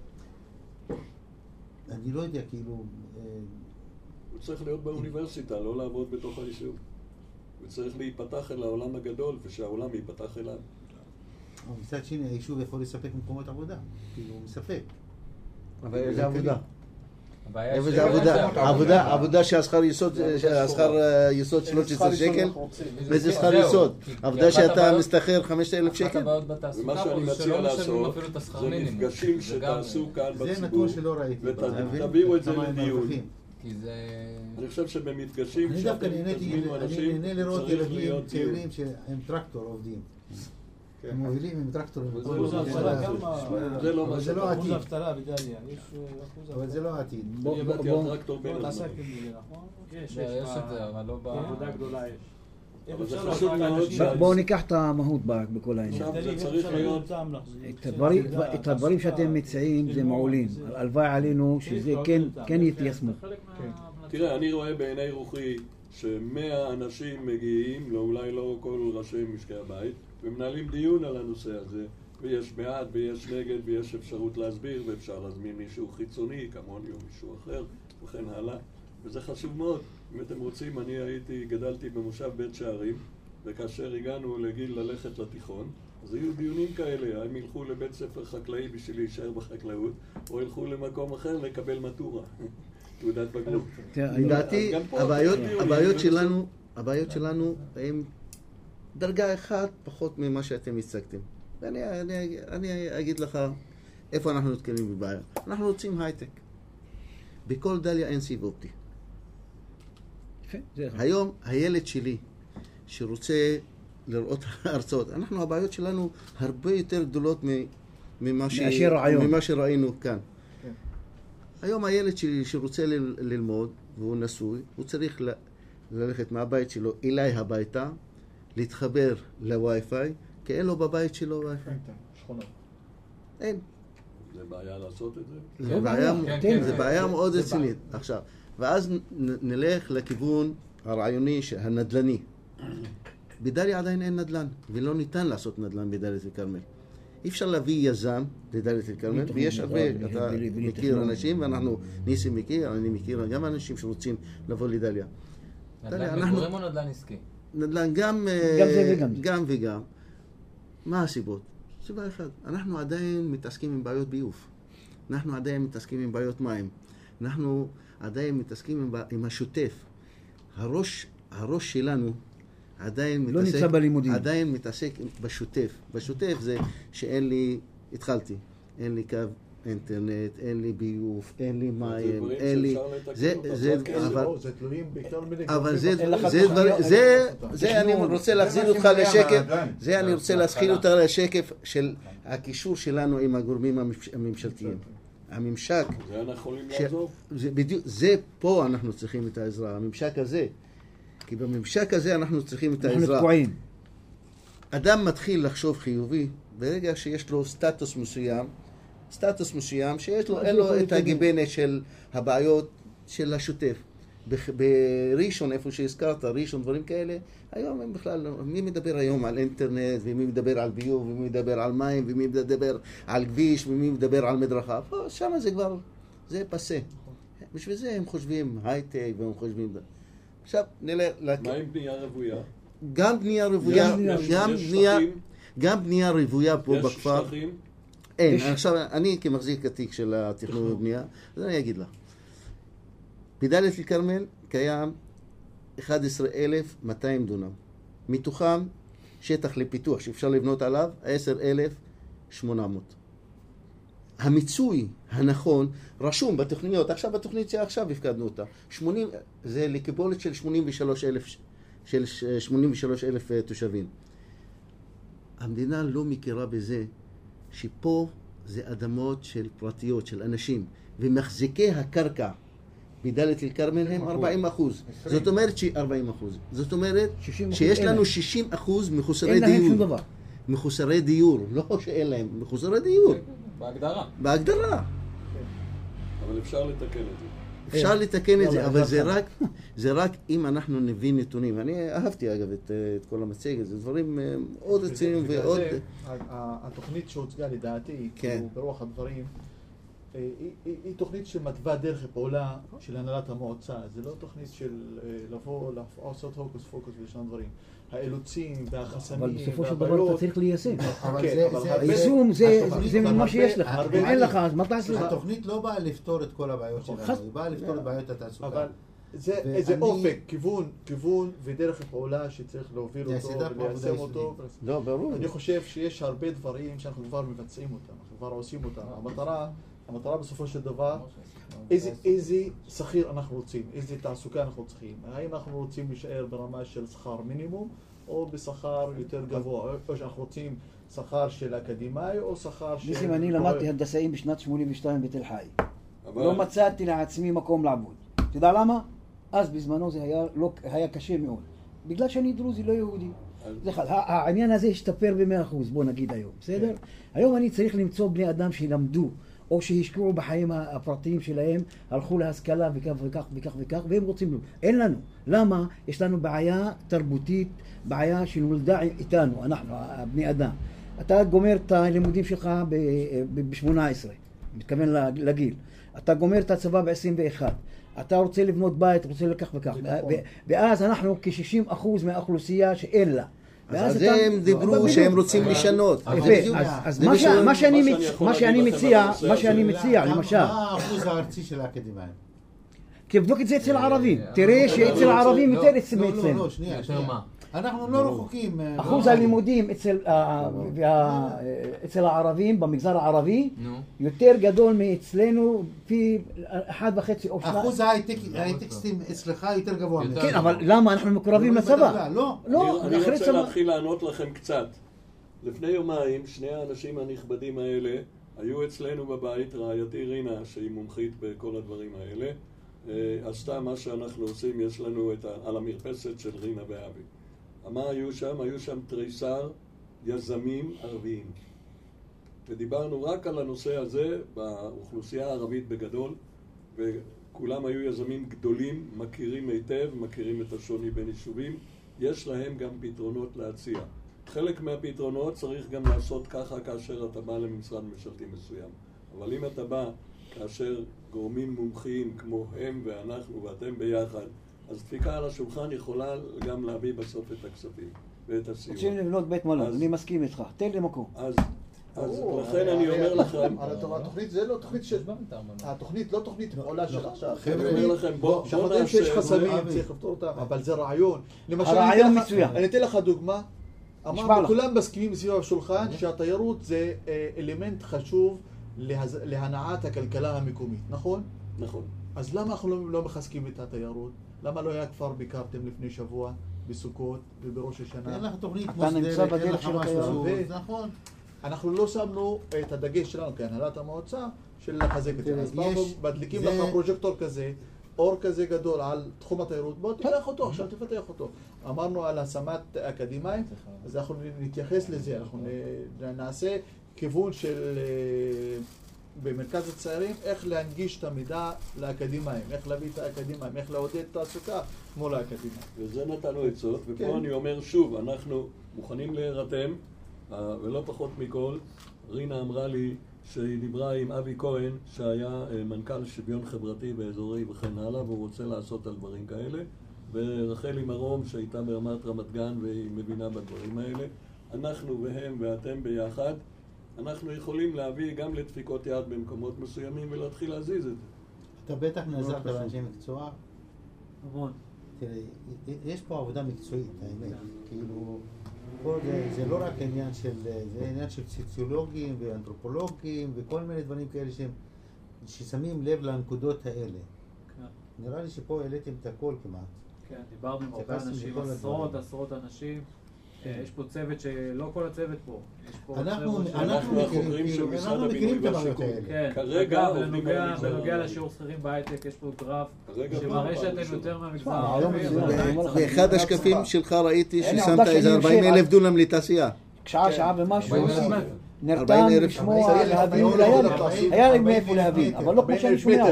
אני לא יודע, כאילו... הוא צריך להיות באוניברסיטה, לא לעבוד בתוך היישוב. הוא צריך להיפתח אל העולם הגדול, ושהעולם ייפתח אליו. מצד שני, היישוב יכול לספק מקומות עבודה. כאילו, הוא מספק. אבל איזה עבודה? איזה עבודה? עבודה שהשכר יסוד 13 שקל? איזה שכר יסוד? עבודה שאתה מסתחרר 5,000 שקל? ומה שאני מציע לעשות, זה מפגשים שתעשו כאן בציבור, ותביאו את זה לדיון. כי זה... אני חושב שבמפגשים אני דווקא שאתם תזמינו אנשים, אני נהנה לראות צריך ילדים להיות דיון. צעירים שעם טרקטור עובדים. הם מובילים עם טרקטור. זה לא מה זה לא אחוז העתיד. אבטלה בדליה, יש אחוז אבל זה לא העתיד. אני עבדתי על טרקטור בין בוא הזמן. נעסק עם זה, נכון? יש יש את זה, אבל לא בעבודה גדולה יש. אבל זה אפשר חשוב לעשות מאוד לאנשים- בואו ניקח את המהות בכל העניין. עכשיו זה אפשר צריך להיות... אותם להחזיק. את הדברים שאתם מציעים זה מעולים. הלוואי עלינו שזה כן יתיישמו. תראה, אני רואה בעיני רוחי ש100 אנשים מגיעים, אולי לא כל ראשי משקי הבית, ומנהלים דיון על הנושא הזה, ויש בעד ויש נגד ויש אפשרות להסביר, ואפשר להזמין מישהו חיצוני, כמוני או מישהו אחר, וכן הלאה. וזה חשוב מאוד. אם אתם רוצים, אני גדלתי במושב בית שערים, וכאשר הגענו לגיל ללכת לתיכון, אז היו דיונים כאלה, הם ילכו לבית ספר חקלאי בשביל להישאר בחקלאות, או ילכו למקום אחר לקבל מטורה, תעודת בגרות. לדעתי, הבעיות שלנו הם דרגה אחת פחות ממה שאתם הצגתם. ואני אגיד לך איפה אנחנו נתקלים בבעיה. אנחנו רוצים הייטק. בכל דליה אין סיב אופטי. היום הילד שלי שרוצה לראות הרצאות, הבעיות שלנו הרבה יותר גדולות ממה שראינו כאן. היום הילד שלי שרוצה ללמוד והוא נשוי, הוא צריך ללכת מהבית שלו אליי הביתה, להתחבר לווי-פיי, כי אין לו בבית שלו ווי-פיי. שכונות. אין. זה בעיה לעשות את זה? זה בעיה מאוד רצינית. עכשיו, ואז נלך לכיוון הרעיוני, הנדלני. בדליה עדיין אין נדלן, ולא ניתן לעשות נדלן בדלית אל-כרמל. אי אפשר להביא יזם לדלית אל-כרמל, ויש הרבה, אתה מכיר אנשים, ואנחנו, ניסים מכיר, אני מכיר גם אנשים שרוצים לבוא לדליה. נדל"ן מגורים או נדל"ן עסקי? נדל"ן גם וגם. מה הסיבות? סיבה אחת, אנחנו עדיין מתעסקים עם בעיות ביוב. אנחנו עדיין מתעסקים עם בעיות מים. אנחנו עדיין מתעסקים עם השוטף. הראש שלנו עדיין לא נמצא בלימודים. עדיין מתעסק בשוטף. בשוטף זה שאין לי, התחלתי, אין לי קו אינטרנט, אין לי ביוב, אין לי מים, אין לי... זה תלויים בעיקר אבל זה אני רוצה להחזיר אותך לשקף, זה אני רוצה להזכיר אותך לשקף של הקישור שלנו עם הגורמים הממשלתיים. הממשק... זה אנחנו יכולים לעזור? זה פה אנחנו צריכים את העזרה, הממשק הזה. כי בממשק הזה אנחנו צריכים את העזרה. אנחנו תקועים. אדם מתחיל לחשוב חיובי ברגע שיש לו סטטוס מסוים שיש לו, אין לו את הגיבנת של הבעיות של השוטף. בראשון, איפה שהזכרת, ראשון, דברים כאלה, היום הם בכלל, מי מדבר היום על אינטרנט, ומי מדבר על ביוב, ומי מדבר על מים, ומי מדבר על כביש, ומי מדבר על מדרכה. שם זה כבר, זה פסה. בשביל זה הם חושבים הייטק, והם חושבים... עכשיו נלך... מה עם בנייה רוויה? גם בנייה רוויה, גם בנייה רוויה פה בכפר. יש שטחים? אין, עכשיו אני כמחזיק התיק של התכנון ובנייה, אז אני אגיד לך. בדלית אל-כרמל קיים 11,200 דונם. מתוכם שטח לפיתוח שאפשר לבנות עליו 10,800. המיצוי הנכון רשום בתוכניות, עכשיו בתוכנית שעכשיו הפקדנו אותה. 80, זה לקיבולת של 83,000 תושבים. המדינה לא מכירה בזה שפה זה אדמות של פרטיות, של אנשים, ומחזיקי הקרקע בדלית אל-כרמל הם 40%. זאת אומרת 40%. זאת אומרת שיש לנו 60% מחוסרי דיור. אין להם שום דבר. מחוסרי דיור, לא שאין להם, מחוסרי דיור. בהגדרה. אבל אפשר לתקן את זה. אפשר לתקן את זה, אבל זה רק אם אנחנו נבין נתונים. אני אהבתי אגב את כל המצגת, זה דברים מאוד רציניים ועוד... התוכנית שהוצגה לדעתי, ברוח הדברים, היא תוכנית שמתווה דרך הפעולה של הנהלת המועצה. זה לא תוכנית של לבוא, לעשות הוקוס פוקוס וישנם דברים. האילוצים והחסמים אבל בסופו של דבר אתה צריך ליישם. היישום זה מה שיש לך. אם אין לך, אז מה תעשה? התוכנית לא באה לפתור את כל הבעיות שלנו, היא באה לפתור את בעיות התעסוקה. אבל זה איזה אופק, כיוון ודרך הפעולה שצריך להוביל אותו וליישם אותו. לא, ברור. אני חושב שיש הרבה דברים שאנחנו כבר מבצעים אותם, אנחנו כבר עושים אותם. המטרה בסופו של דבר, איזה שכיר אנחנו רוצים, איזה תעסוקה אנחנו צריכים. האם אנחנו רוצים להישאר ברמה של שכר מינימום, או בשכר יותר גבוה, או שאנחנו רוצים שכר של אקדמאי, או שכר של... ניסים, אני למדתי הנדסאים בשנת 82 בתל חי. לא מצאתי לעצמי מקום לעבוד. אתה יודע למה? אז בזמנו זה היה קשה מאוד. בגלל שאני דרוזי, לא יהודי. העניין הזה השתפר ב100%, בוא נגיד היום, בסדר? היום אני צריך למצוא בני אדם שלמדו, או שהשקיעו בחיים הפרטיים שלהם, הלכו להשכלה וכך וכך וכך וכך, והם רוצים לו. אין לנו. למה? יש לנו בעיה תרבותית, בעיה שנולדה איתנו, אנחנו, בני אדם. אתה גומר את הלימודים שלך ב-18, מתכוון לגיל. אתה גומר את הצבא ב-21. אתה רוצה לבנות בית, רוצה לקח וכך. ואז אנחנו כ-60% מהאוכלוסייה שאין לה. אז הם דיברו שהם רוצים לשנות. אז מה שאני מציע, למשל... מה האחוז הארצי של האקדמיים? תבדוק את זה אצל הערבים. תראה שאצל הערבים יותר אצלנו. לא, שנייה. אנחנו לא רחוקים. אחוז הלימודים אצל הערבים, במגזר הערבי, יותר גדול מאצלנו פי 1.5 או 2. אחוז ההייטקסטים אצלך יותר גבוה. כן, אבל למה? אנחנו מקורבים לצבא. לא, אני רוצה להתחיל לענות לכם קצת. לפני יומיים, שני האנשים הנכבדים האלה היו אצלנו בבית, רעייתי רינה, שהיא מומחית בכל הדברים האלה, עשתה מה שאנחנו עושים, יש לנו על המרפסת של רינה ואבי. מה היו שם? היו שם תריסר יזמים ערביים. ודיברנו רק על הנושא הזה באוכלוסייה הערבית בגדול, וכולם היו יזמים גדולים, מכירים היטב, מכירים את השוני בין יישובים, יש להם גם פתרונות להציע. חלק מהפתרונות צריך גם לעשות ככה כאשר אתה בא למשרד ממשלתי מסוים. אבל אם אתה בא כאשר גורמים מומחיים כמו הם ואנחנו ואתם ביחד, אז דפיקה על השולחן יכולה גם להביא בסוף את הכספים ואת הסיוע. רוצים לבנות בית מלון, אני מסכים איתך, תן לי מקום. אז לכן אני אומר לכם... התוכנית זה לא תוכנית של... התוכנית לא תוכנית פעולה של עכשיו. אני אומר לכם, בוא שאנחנו יודעים שיש חסמים, צריך לפתור אותם, אבל זה רעיון. הרעיון מצוין. אני אתן לך דוגמה. אמרנו, כולם מסכימים סביב השולחן שהתיירות זה אלמנט חשוב להנעת הכלכלה המקומית, נכון? נכון. אז למה אנחנו לא מחזקים את התיירות? למה לא היה כפר ביקרתם לפני שבוע, בסוכות ובראש השנה? אין לך תוכנית מוסדרת, אין לך משהו. נכון. אנחנו לא שמנו את הדגש שלנו כהנהלת המועצה של לחזק את זה. אז אנחנו מדליקים לך פרוז'קטור כזה, אור כזה גדול על תחום התיירות, בוא תפתח אותו, עכשיו תפתח אותו. אמרנו על השמת אקדמיים, אז אנחנו נתייחס לזה, אנחנו נעשה כיוון של... במרכז הצעירים, איך להנגיש את המידע לאקדמיים, איך להביא את האקדמיים, איך לעודד תעסוקה מול האקדמיים. וזה נתנו עצות, ופה אני אומר שוב, אנחנו מוכנים להירתם, ולא פחות מכל, רינה אמרה לי שהיא דיברה עם אבי כהן, שהיה מנכ"ל שוויון חברתי באזורי וכן הלאה, והוא רוצה לעשות על דברים כאלה, ורחלי מרום שהייתה ברמת רמת גן והיא מבינה בדברים האלה. אנחנו והם ואתם ביחד, אנחנו יכולים להביא גם לדפיקות יד במקומות מסוימים ולהתחיל להזיז את זה. אתה בטח נעזרת לאנשי מקצוע. המון. תראה, יש פה עבודה מקצועית, האמת. כאילו, זה לא רק עניין של, זה עניין של סוציולוגים ואנתרופולוגים וכל מיני דברים כאלה ששמים לב לנקודות האלה. נראה לי שפה העליתם את הכל כמעט. כן, דיברנו עם הרבה אנשים, עשרות אנשים. יש פה צוות שלא כל הצוות פה. אנחנו מכירים את הבעיות האלה. כרגע, בנוגע לשיעור שכירים בהייטק, יש פה גרף שמראה שאתם יותר מהמגזר. באחד השקפים שלך ראיתי ששמת איזה 40,000 דונם לתעשייה. שעה ומשהו. נרתם לשמוע, להבין, היה להם מאיפה להבין, אבל לא כמו שאני שומע.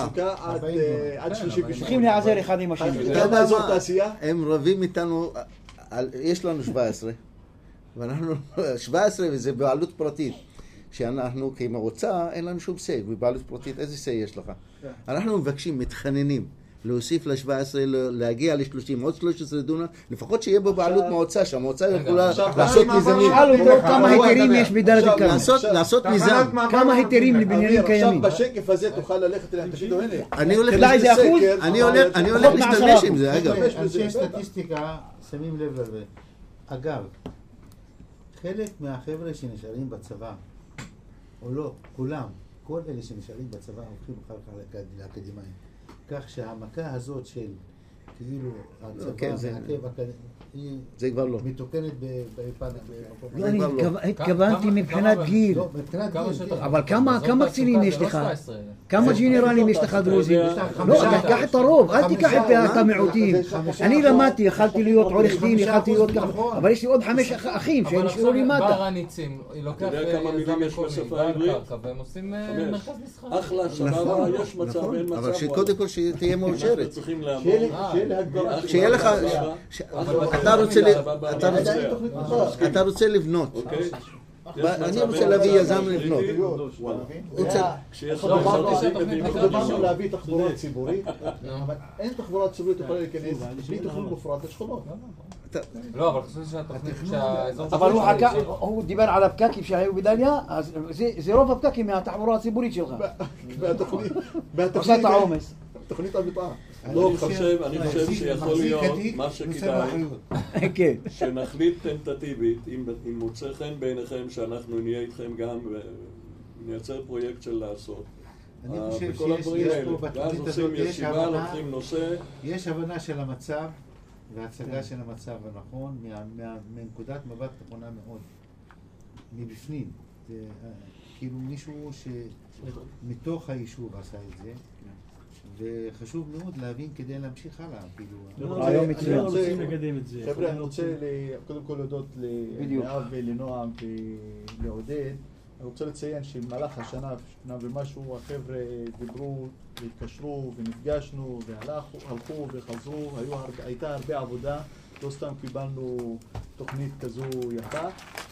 עד 32. צריכים להיעזר אחד עם השני. אתה יודע אזור תעשייה? הם רבים איתנו, יש לנו 17, ואנחנו 17 וזה בעלות פרטית. שאנחנו כמועצה אין לנו שום סי, בבעלות פרטית איזה סי יש לך? אנחנו מבקשים, מתחננים. להוסיף ל-17, להגיע ל-30, עוד 13 דונם, לפחות שיהיה בבעלות מועצה, שהמועצה יכולה לעשות מיזמים. כמה היתרים יש בדלת אל-כרמל? לעשות מיזם. כמה היתרים לבניינים קיימים? עכשיו בשקף הזה תוכל ללכת אליהם, תגידו, הנה. אני הולך להשתמש עם זה, אגב. אנשי סטטיסטיקה שמים לב לזה. אגב, חלק מהחבר'ה שנשארים בצבא, או לא, כולם, כל אלה שנשארים בצבא הולכים אחר כך לאקדמיים. כך שהמכה הזאת של כאילו הצבא והקבע זה כבר לא. מתוקנת במקום. לא, אני התכוונתי מבחינת גיל. אבל כמה קצינים יש לך? כמה ג'נרלים יש לך דרוזים? לא, תיקח את הרוב, אל תיקח את המיעוטים. אני למדתי, יכלתי להיות עורך דין, יכלתי להיות ככה, אבל יש לי עוד 5 אחים שנשארו לי מטה. בר הניצים, לוקח יזם מקומי, בעל קרקע, והם עושים מרכז מסחר. אחלה, סבבה, יש מצב, אין מצב. אבל שקודם כל שתהיה מאושרת. צריכים לעבור. שיהיה לך, אתה רוצה לבנות. אני רוצה להביא יזם לבנות. דיברנו להביא תחבורה ציבורית, אבל אין תחבורה ציבורית יכולה להיכנס בלי תכנון מופרד לשכונות. לא, אבל חושב שהתוכנית אבל הוא דיבר על הפקקים שהיו בדליה, אז זה רוב הפקקים מהתחבורה הציבורית שלך. עושה את העומס. תוכנית המתאר. אני חושב שיכול להיות מה שכדאי, שנחליט טנטטיבית, אם מוצא חן בעיניכם שאנחנו נהיה איתכם גם ונייצר פרויקט של לעשות. בכל הדברים האלה, ואז עושים ישיבה, לוקחים נושא. יש הבנה של המצב והצגה של המצב הנכון מנקודת מבט נכונה מאוד, מבפנים. כאילו מישהו שמתוך היישוב עשה את זה. וחשוב מאוד להבין כדי להמשיך הלאה. חבר'ה, אני רוצה קודם כל להודות לאב ולנועם ולעודד. אני רוצה לציין שבמהלך השנה ומשהו החבר'ה דיברו והתקשרו ונפגשנו והלכו וחזרו. הייתה הרבה עבודה, לא סתם קיבלנו תוכנית כזו יפה.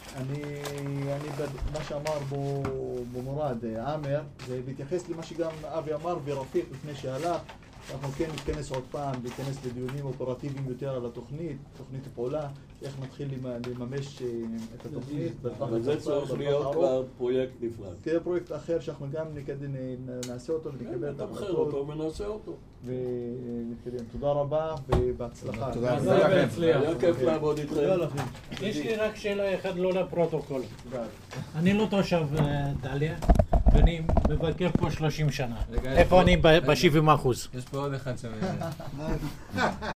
מה שאמר בו מורד עמר, זה בהתייחס למה שגם אבי אמר ורפיק לפני שהלך, אנחנו כן נתכנס עוד פעם, נתכנס לדיונים אופרטיביים יותר על התוכנית, תוכנית פעולה, איך נתחיל לממש את התוכנית. אבל זה צריך להיות כבר פרויקט נפרד. זה פרויקט אחר שאנחנו גם נעשה אותו ונקבל את נתמחר אותו ונעשה אותו. תודה רבה ובהצלחה. תודה רבה. היה כיף לעבוד איתכם. יש לי רק שאלה אחת לא לפרוטוקול. אני לא תושב דליה. ואני מבקר פה 30 שנה. איפה אני ב-70%? יש פה עוד אחד שם.